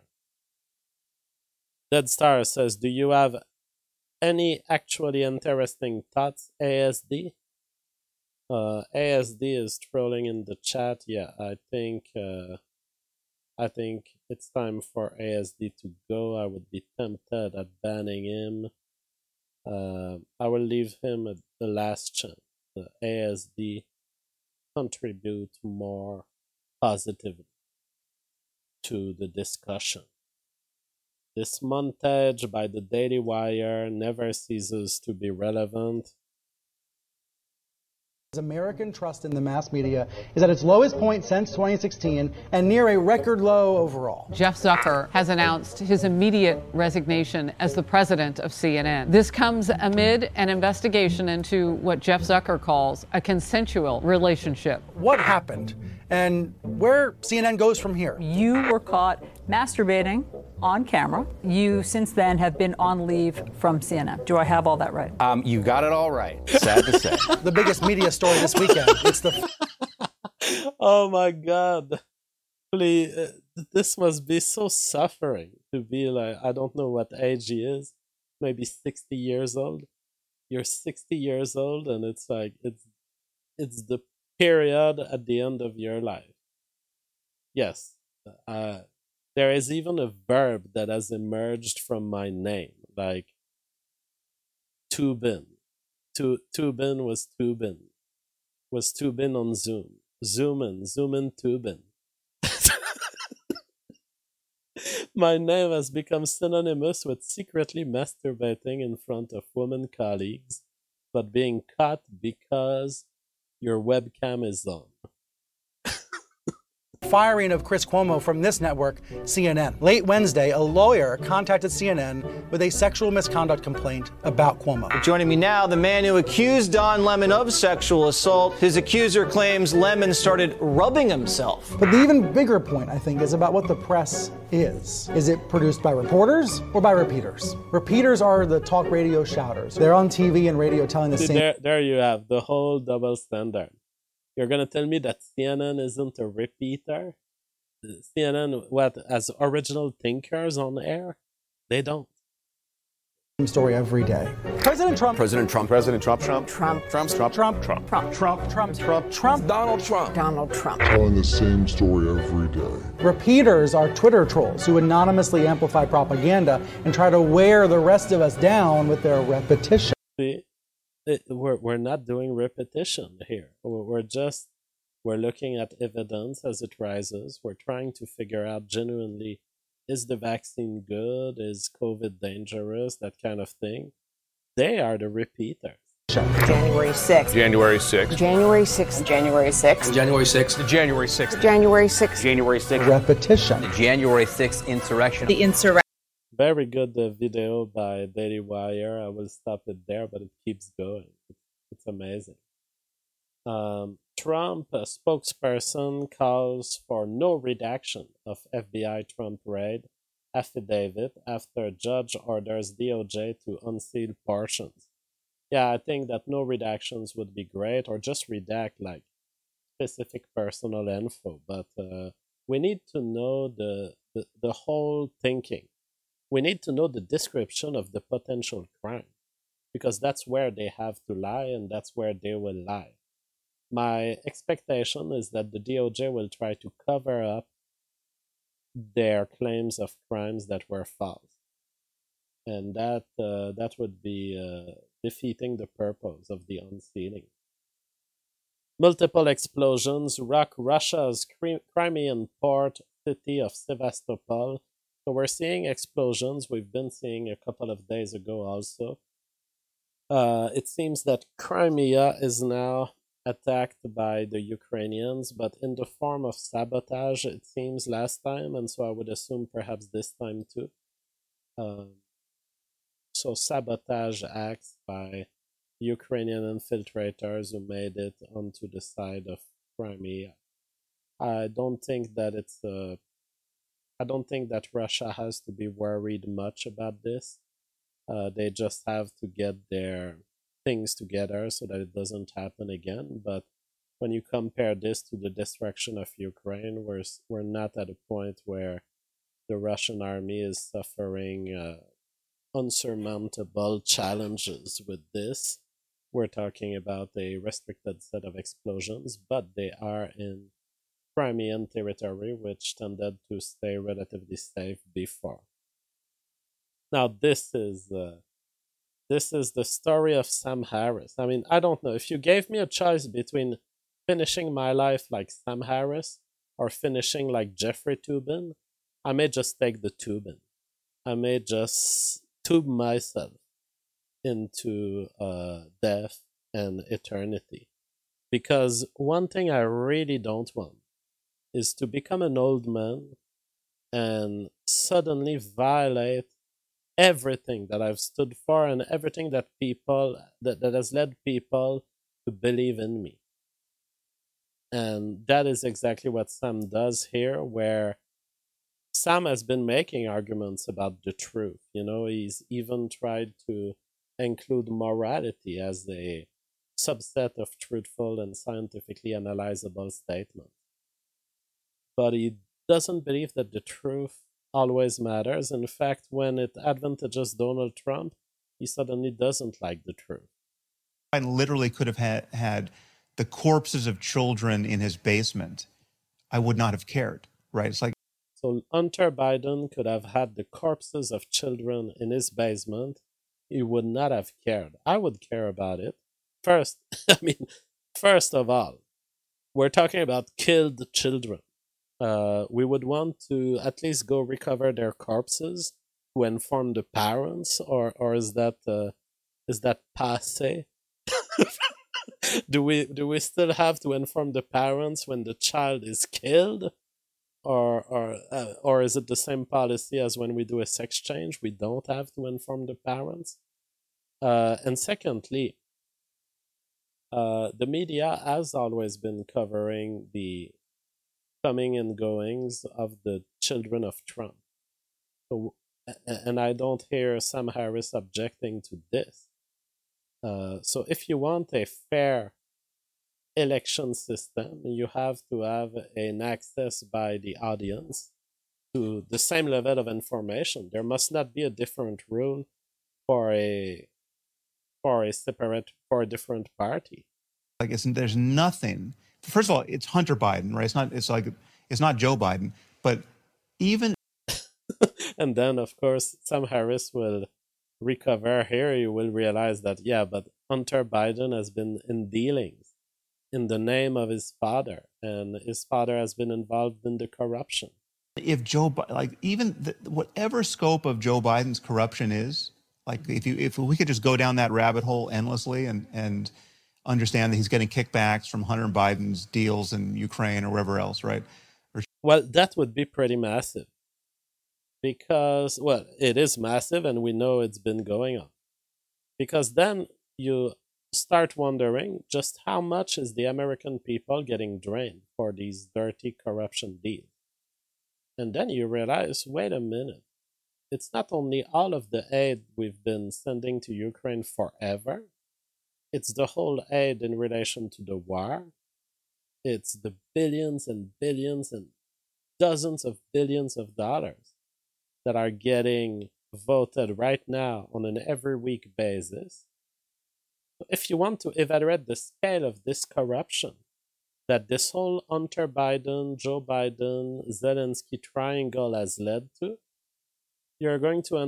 Dead Star says, do you have any actually interesting thoughts, ASD? ASD is trolling in the chat. Yeah, I think it's time for ASD to go. I would be tempted at banning him. I will leave him at the last chance. The ASD contribute more positively to the discussion. This montage by the Daily Wire never ceases to be relevant. American trust in the mass media is at its lowest point since 2016 and near a record low overall. Jeff Zucker has announced his immediate resignation as the president of CNN. This comes amid an investigation into what Jeff Zucker calls a consensual relationship. What happened and where CNN goes from here? You were caught masturbating on camera. You since then have been on leave from CNN. Do I have all that right? You got it all right. Sad to say. The biggest media story this weekend. It's the. Oh my God. Really, this must be so suffering to be like, I don't know what age he is, maybe 60 years old. You're 60 years old and it's like, it's the period at the end of your life. Yes. There is even a verb that has emerged from my name, like Tubin. Tubin was Tubin. Was Tubin on Zoom. Zoom in, Tubin. My name has become synonymous with secretly masturbating in front of women colleagues, but being caught because your webcam is on. Firing of Chris Cuomo from this network, CNN. Late Wednesday, a lawyer contacted CNN with a sexual misconduct complaint about Cuomo. Joining me now, the man who accused Don Lemon of sexual assault. His accuser claims Lemon started rubbing himself. But the even bigger point, I think, is about what the press is. Is it produced by reporters or by repeaters? Repeaters are the talk radio shouters. They're on TV and radio telling the same. There you have the whole double standard. You're going to tell me that CNN isn't a repeater? CNN, what, as original thinkers on air? They don't. Story every day. President Trump. President Trump. President Trump. Trump. Trump. Trump. Trump. Trump. Trump. Trump. Trump. Trump. Trump. Trump. Donald Trump. Donald Trump. Telling the same story every day. Repeaters are Twitter trolls who anonymously amplify propaganda and try to wear the rest of us down with their repetition. See, we're not doing repetition here. We're looking at evidence as it rises. We're trying to figure out genuinely, is the vaccine good? Is COVID dangerous? That kind of thing. They are the repeaters. January 6th. January 6th. January 6th. January 6th. January 6th. January 6th. January 6th. January 6th. Repetition. The January 6th insurrection. The insurrection. Very good video by Daily Wire. I will stop it there, but it keeps going. It's amazing. Trump, a spokesperson, calls for no redaction of FBI Trump raid affidavit after judge orders DOJ to unseal portions. Yeah, I think that no redactions would be great, or just redact like specific personal info. But we need to know the whole thinking. We need to know the description of the potential crime, because that's where they have to lie, and that's where they will lie. My expectation is that the DOJ will try to cover up their claims of crimes that were false. and that would be defeating the purpose of the unsealing. Multiple explosions rock Russia's Crimean port city of Sevastopol. So we're seeing explosions. We've been seeing a couple of days ago also. It seems that Crimea is now attacked by the Ukrainians, but in the form of sabotage, it seems, last time, and so I would assume perhaps this time too. So sabotage acts by Ukrainian infiltrators who made it onto the side of Crimea. I don't think that Russia has to be worried much about this. They just have to get their things together so that it doesn't happen again. But when you compare this to the destruction of Ukraine, we're not at a point where the Russian army is suffering unsurmountable challenges with this. We're talking about a restricted set of explosions, but they are in Crimean territory, which tended to stay relatively safe before. Now, this is the story of Sam Harris. I mean, I don't know. If you gave me a choice between finishing my life like Sam Harris or finishing like Jeffrey Toobin, I may just take the Toobin. I may just tube myself into death and eternity. Because one thing I really don't want is to become an old man and suddenly violate everything that I've stood for and everything that that has led people to believe in me. And that is exactly what Sam does here, where Sam has been making arguments about the truth. You know, he's even tried to include morality as a subset of truthful and scientifically analyzable statements. But he doesn't believe that the truth always matters. In fact, when it advantages Donald Trump, he suddenly doesn't like the truth. I literally could have had the corpses of children in his basement. I would not have cared, right? It's like, so Hunter Biden could have had the corpses of children in his basement. He would not have cared. I would care about it. First of all, we're talking about killed children. We would want to at least go recover their corpses to inform the parents, or is that passé? Do we still have to inform the parents when the child is killed, or is it the same policy as when we do a sex change? We don't have to inform the parents. And secondly, the media has always been covering the coming and goings of the children of Trump. So, and I don't hear Sam Harris objecting to this. So if you want a fair election system, you have to have an access by the audience to the same level of information. There must not be a different rule for a different party. Like, there's nothing. First of all, it's Hunter Biden, right? It's not Joe Biden, but even. And then, of course, Sam Harris will recover here. You will realize that, yeah, but Hunter Biden has been in dealings in the name of his father, and his father has been involved in the corruption. If whatever scope of Joe Biden's corruption is, like if we could just go down that rabbit hole endlessly and understand that he's getting kickbacks from Hunter Biden's deals in Ukraine or wherever else, right? Well, that would be pretty massive. Because, well, it is massive and we know it's been going on. Because then you start wondering just how much is the American people getting drained for these dirty corruption deals. And then you realize, wait a minute, it's not only all of the aid we've been sending to Ukraine forever, it's the whole aid in relation to the war. It's the billions and billions and dozens of billions of dollars that are getting voted right now on an every week basis. If you want to evaluate the scale of this corruption that this whole Hunter Biden, Joe Biden, Zelensky triangle has led to, you're going to end up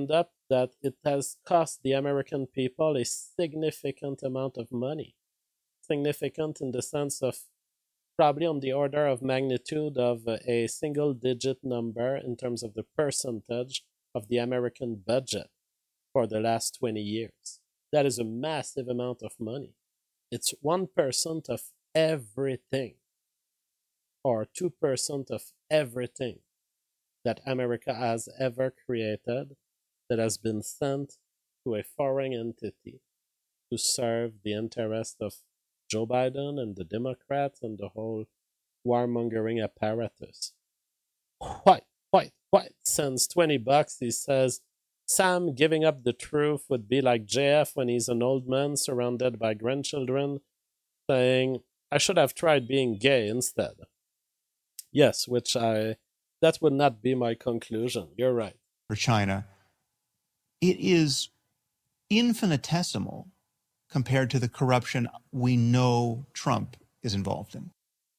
that it has cost the American people a significant amount of money. Significant in the sense of probably on the order of magnitude of a single-digit number in terms of the percentage of the American budget for the last 20 years. That is a massive amount of money. It's 1% of everything, or 2% of everything that America has ever created that has been sent to a foreign entity to serve the interest of Joe Biden and the Democrats and the whole warmongering apparatus. Quite. Since $20, he says, Sam giving up the truth would be like JF when he's an old man surrounded by grandchildren, saying, I should have tried being gay instead. Yes, that would not be my conclusion. You're right. For China, it is infinitesimal compared to the corruption we know Trump is involved in.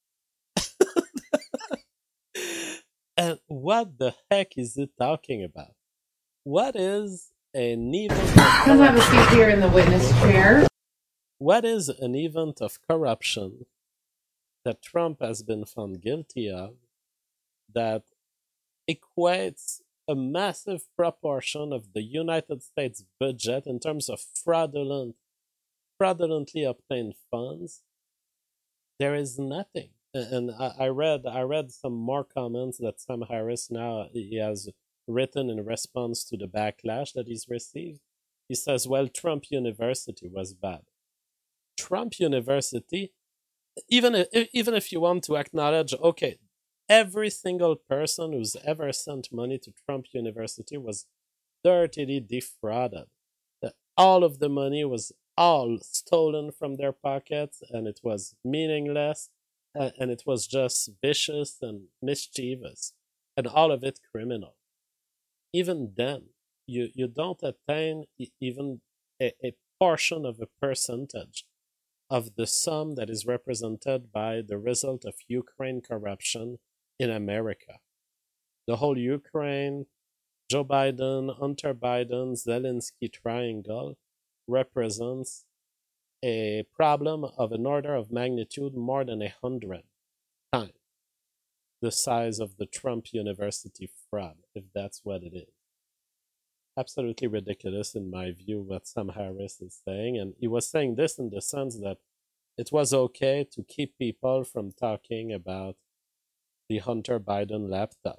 And what the heck is he talking about? What is an event of Come have a seat here in the witness chair. What is an event of corruption that Trump has been found guilty of that equates a massive proportion of the United States budget in terms of fraudulently obtained funds? There is nothing. And I read some more comments that Sam Harris now he has written in response to the backlash that he's received. He says, well, Trump University was bad. Trump University, even if you want to acknowledge, okay, every single person who's ever sent money to Trump University was dirtily defrauded. All of the money was all stolen from their pockets, and it was meaningless, and it was just vicious and mischievous, and all of it criminal. Even then, you don't attain even a portion of a percentage of the sum that is represented by the result of Ukraine corruption in America. The whole Ukraine, Joe Biden, Hunter Biden, Zelensky triangle represents a problem of an order of magnitude more than 100 times the size of the Trump University fraud, if that's what it is. Absolutely ridiculous in my view what Sam Harris is saying, and he was saying this in the sense that it was okay to keep people from talking about the Hunter Biden laptop.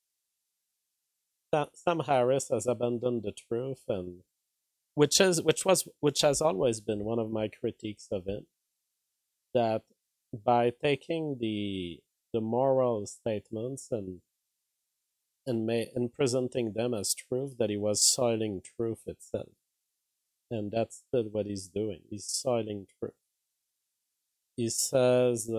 Sam Harris has abandoned the truth, and which has always been one of my critiques of it, that by taking the moral statements and presenting them as truth, that he was soiling truth itself. And that's still what he's doing. He's soiling truth. He says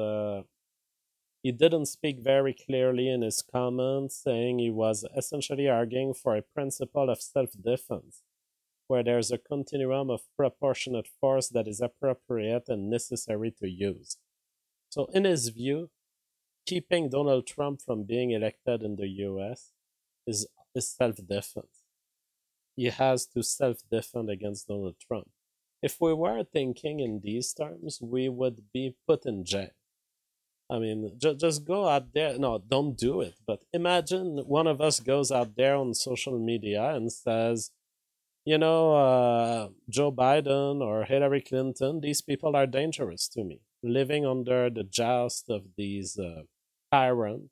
he didn't speak very clearly in his comments, saying he was essentially arguing for a principle of self-defense, where there's a continuum of proportionate force that is appropriate and necessary to use. So in his view, keeping Donald Trump from being elected in the US is self-defense. He has to self-defend against Donald Trump. If we were thinking in these terms, we would be put in jail. I mean, just go out there. No, don't do it. But imagine one of us goes out there on social media and says, Joe Biden or Hillary Clinton, these people are dangerous to me. Living under the joust of these tyrants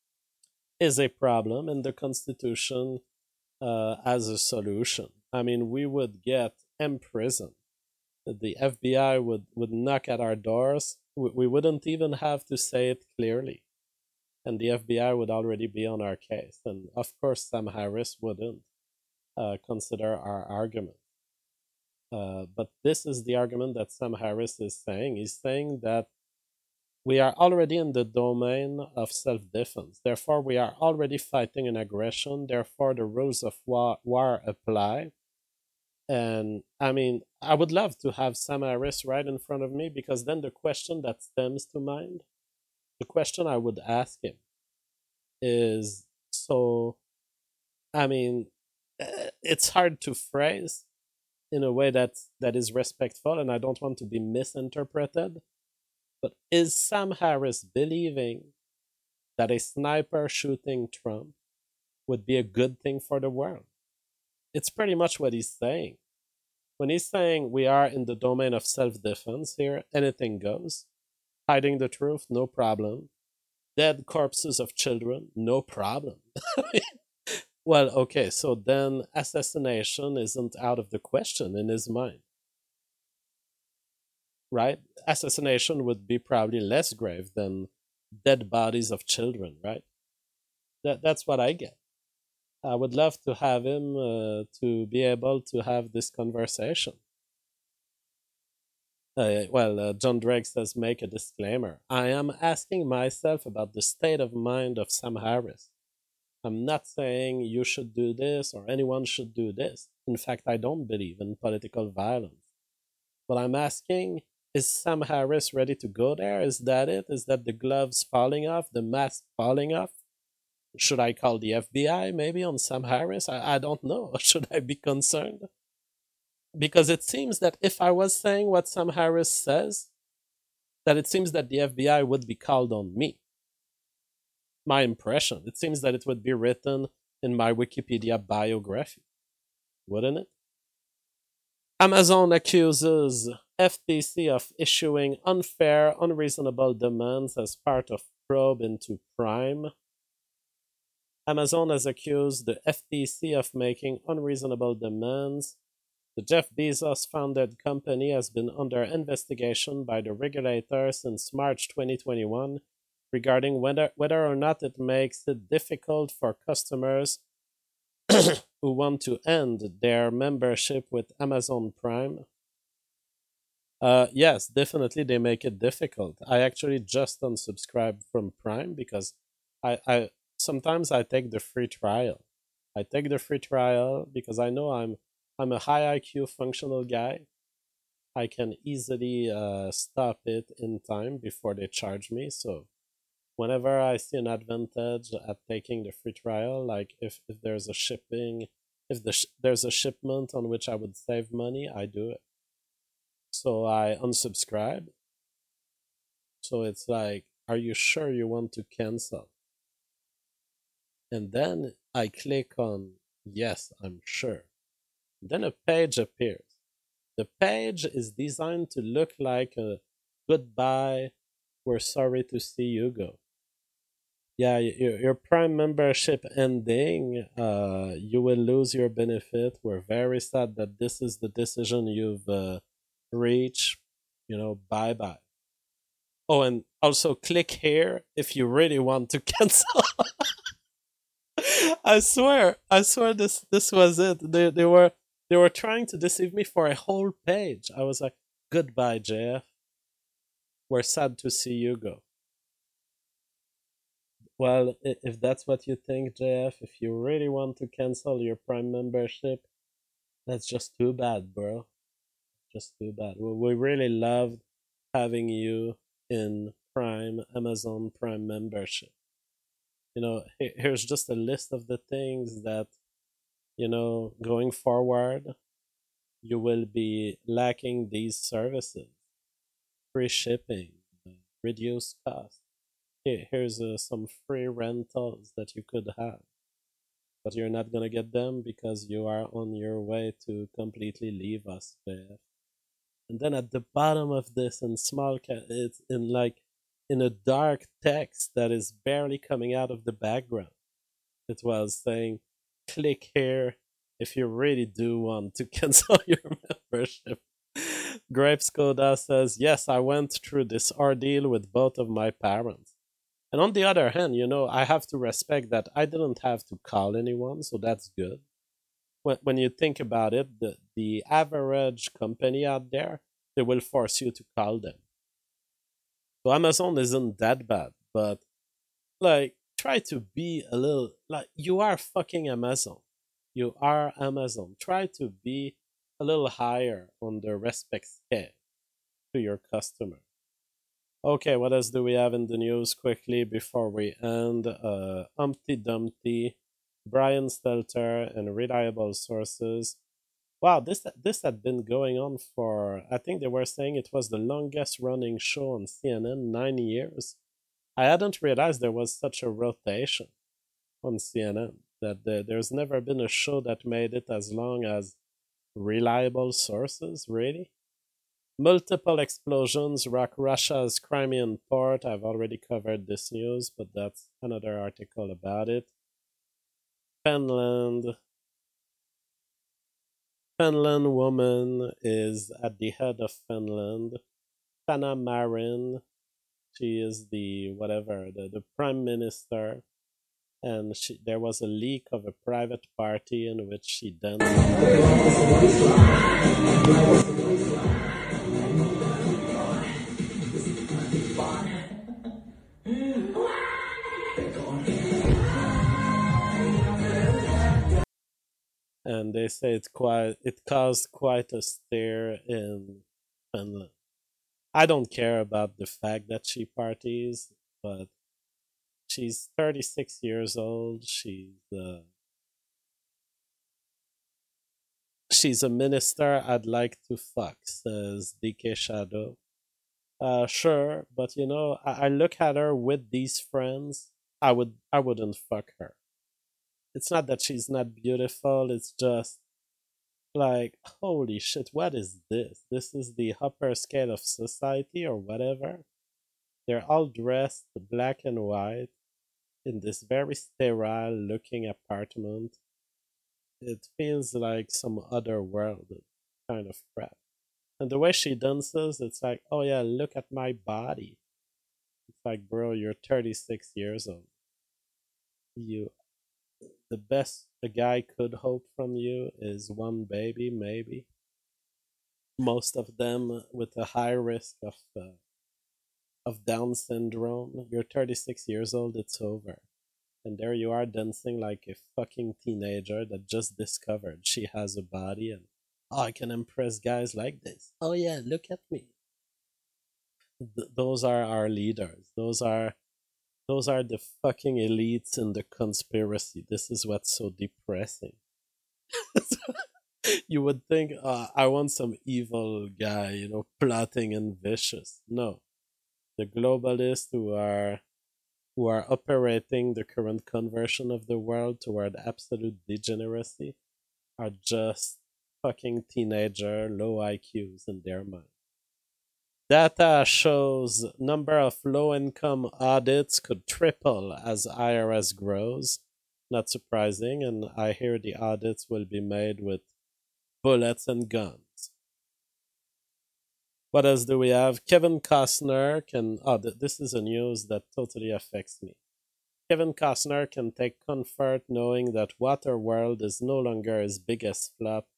is a problem, and the Constitution as a solution. I mean, we would get imprisoned. The FBI would knock at our doors. We wouldn't even have to say it clearly. And the FBI would already be on our case. And of course, Sam Harris wouldn't consider our argument. But this is the argument that Sam Harris is saying. He's saying that we are already in the domain of self-defense. Therefore, we are already fighting an aggression. Therefore, the rules of war apply. And I mean, I would love to have Sam Harris right in front of me, because then the question that stems to mind, the question I would ask him is, so, I mean, it's hard to phrase in a way that is respectful, and I don't want to be misinterpreted. But is Sam Harris believing that a sniper shooting Trump would be a good thing for the world? It's pretty much what he's saying. When he's saying we are in the domain of self-defense here, anything goes. Hiding the truth, no problem. Dead corpses of children, no problem. Well, okay, so then assassination isn't out of the question in his mind. Right? Assassination would be probably less grave than dead bodies of children, right? That's what I get. I would love to have him to be able to have this conversation. John Drake says, make a disclaimer. I am asking myself about the state of mind of Sam Harris. I'm not saying you should do this or anyone should do this. In fact, I don't believe in political violence. But I'm asking, is Sam Harris ready to go there? Is that it? Is that the gloves falling off, the mask falling off? Should I call the FBI maybe on Sam Harris? I don't know. Should I be concerned? Because it seems that if I was saying what Sam Harris says, that it seems that the FBI would be called on me. My impression. It seems that it would be written in my Wikipedia biography. Wouldn't it? Amazon accuses FTC of issuing unfair, unreasonable demands as part of probe into Prime. Amazon has accused the FTC of making unreasonable demands. The Jeff Bezos-founded company has been under investigation by the regulator since March 2021 regarding whether or not it makes it difficult for customers who want to end their membership with Amazon Prime. Yes, definitely they make it difficult. I actually just unsubscribed from Prime because I sometimes I take the free trial. I take the free trial because I know I'm a high IQ functional guy. I can easily stop it in time before they charge me. So whenever I see an advantage at taking the free trial, like if there's a shipping, if there's a shipment on which I would save money, I do it. So I unsubscribe. So it's like, are you sure you want to cancel? And then I click on, yes, I'm sure. Then a page appears. The page is designed to look like a goodbye, we're sorry to see you go. Yeah, your Prime membership ending, you will lose your benefit. We're very sad that this is the decision you've reached. Bye-bye. Oh, and also click here if you really want to cancel. I swear this was it. They were trying to deceive me for a whole page. I was like, goodbye, JF. We're sad to see you go. Well, if that's what you think, JF, if you really want to cancel your Prime membership, that's just too bad, bro. Just too bad. We really loved having you in Prime, Amazon Prime membership. Here's just a list of the things that, going forward, you will be lacking these services. Free shipping, reduced cost. Here's some free rentals that you could have. But you're not going to get them because you are on your way to completely leave us, JF. And then at the bottom of this in small, it's in a dark text that is barely coming out of the background. It was saying, click here if you really do want to cancel your membership. Grapes Coda says, yes, I went through this ordeal with both of my parents. And on the other hand, I have to respect that I didn't have to call anyone, so that's good. When you think about it, the average company out there, they will force you to call them. So Amazon isn't that bad, but try to be a little you are fucking Amazon. You are Amazon. Try to be a little higher on the respect scale to your customer. Okay, what else do we have in the news quickly before we end? Humpty Dumpty Brian Stelter, and reliable sources. Wow, this had been going on for, I think they were saying it was the longest running show on CNN, 9 years. I hadn't realized there was such a rotation on CNN, that there's never been a show that made it as long as reliable sources, really. Multiple explosions rock Russia's Crimean port. I've already covered this news, but that's another article about it. Finland woman is at the head of Finland. Sanna Marin, she is the prime minister, and there was a leak of a private party in which she danced. And they say it caused quite a stir in Finland. I don't care about the fact that she parties, but she's 36 years old. She's a minister I'd like to fuck, says DK Shadow. Sure, but I look at her with these friends. I wouldn't fuck her. It's not that she's not beautiful, it's just like, holy shit, what is this? This is the upper scale of society or whatever. They're all dressed black and white in this very sterile looking apartment. It feels like some other world kind of crap. And the way she dances, it's like, oh yeah, look at my body. It's like, bro, you're 36 years old. The best a guy could hope from you is one baby, maybe. Most of them with a high risk of Down syndrome. You're 36 years old, it's over. And there you are dancing like a fucking teenager that just discovered she has a body and, oh, I can impress guys like this. Oh yeah, look at me. Those are our leaders. Those are the fucking elites in the conspiracy. This is what's so depressing. You would think, I want some evil guy, plotting and vicious. No. The globalists who are operating the current conversion of the world toward absolute degeneracy are just fucking teenager, low IQs in their mind. Data shows number of low-income audits could triple as IRS grows. Not surprising, and I hear the audits will be made with bullets and guns. What else do we have? Kevin Costner can... this is a news that totally affects me. Kevin Costner can take comfort knowing that Waterworld is no longer his biggest flop.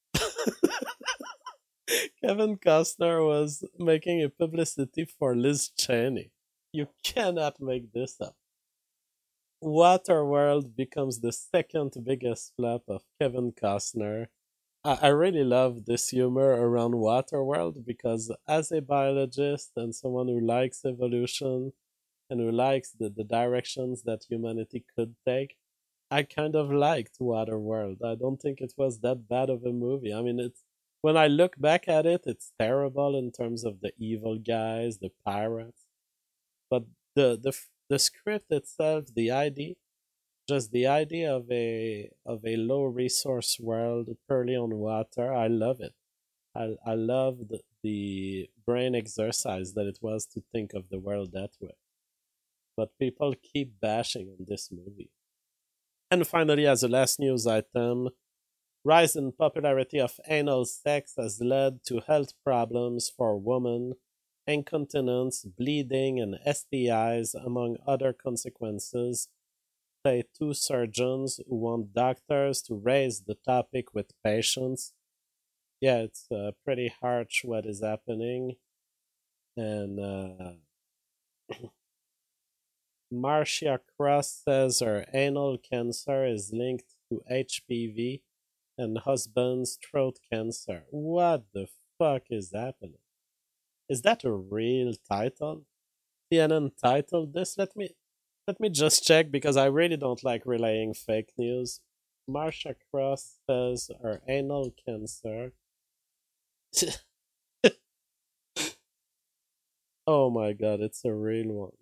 Kevin Costner was making a publicity for Liz Cheney. You cannot make this up. Waterworld becomes the second biggest flop of Kevin Costner. I really love this humor around Waterworld because as a biologist and someone who likes evolution and who likes the directions that humanity could take, I kind of liked Waterworld. I don't think it was that bad of a movie. I mean, when I look back at it, it's terrible in terms of the evil guys, the pirates. But the script itself, the idea of a low resource world purely on water, I love it. I love the brain exercise that it was to think of the world that way. But people keep bashing on this movie. And finally, as a last news item, rise in popularity of anal sex has led to health problems for women, incontinence, bleeding, and STIs, among other consequences, say two surgeons who want doctors to raise the topic with patients. Yeah, it's pretty harsh what is happening. And Marcia Cross says her anal cancer is linked to HPV and husband's throat cancer. What the fuck is happening? Is that a real title? CNN titled this? Let me just check because I really don't like relaying fake news. Marsha Cross says her anal cancer. Oh my god, it's a real one.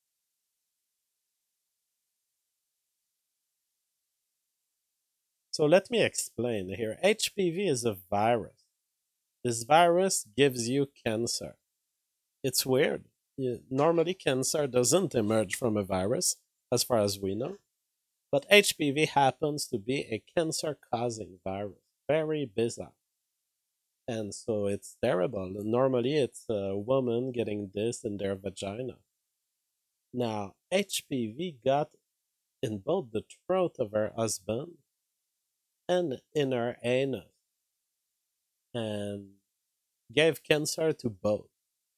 So let me explain here. HPV is a virus. This virus gives you cancer. It's weird. Normally, cancer doesn't emerge from a virus, as far as we know. But HPV happens to be a cancer-causing virus. Very bizarre. And so it's terrible. Normally, it's a woman getting this in their vagina. Now, HPV got in both the throat of her husband and in her anus, and gave cancer to both.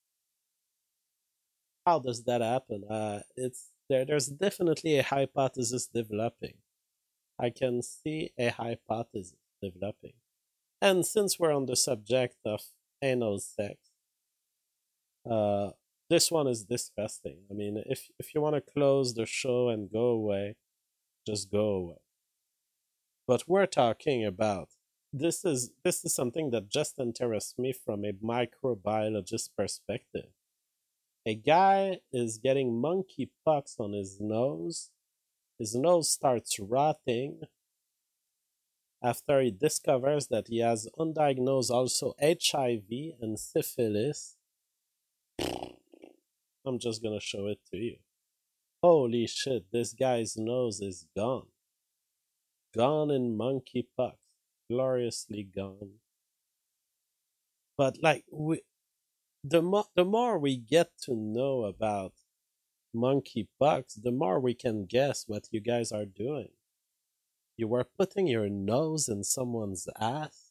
How does that happen? There's definitely a hypothesis developing. I can see a hypothesis developing. And since we're on the subject of anal sex, this one is disgusting. I mean, if you want to close the show and go away, just go away. But we're talking about this is something that just interests me from a microbiologist perspective. A guy is getting monkeypox on his nose. His nose starts rotting after he discovers that he has undiagnosed also HIV and syphilis. I'm just gonna show it to you. Holy shit, this guy's nose is gone. Gone in monkeypox. Gloriously gone. But like, the more we get to know about monkeypox, the more we can guess what you guys are doing. You were putting your nose in someone's ass.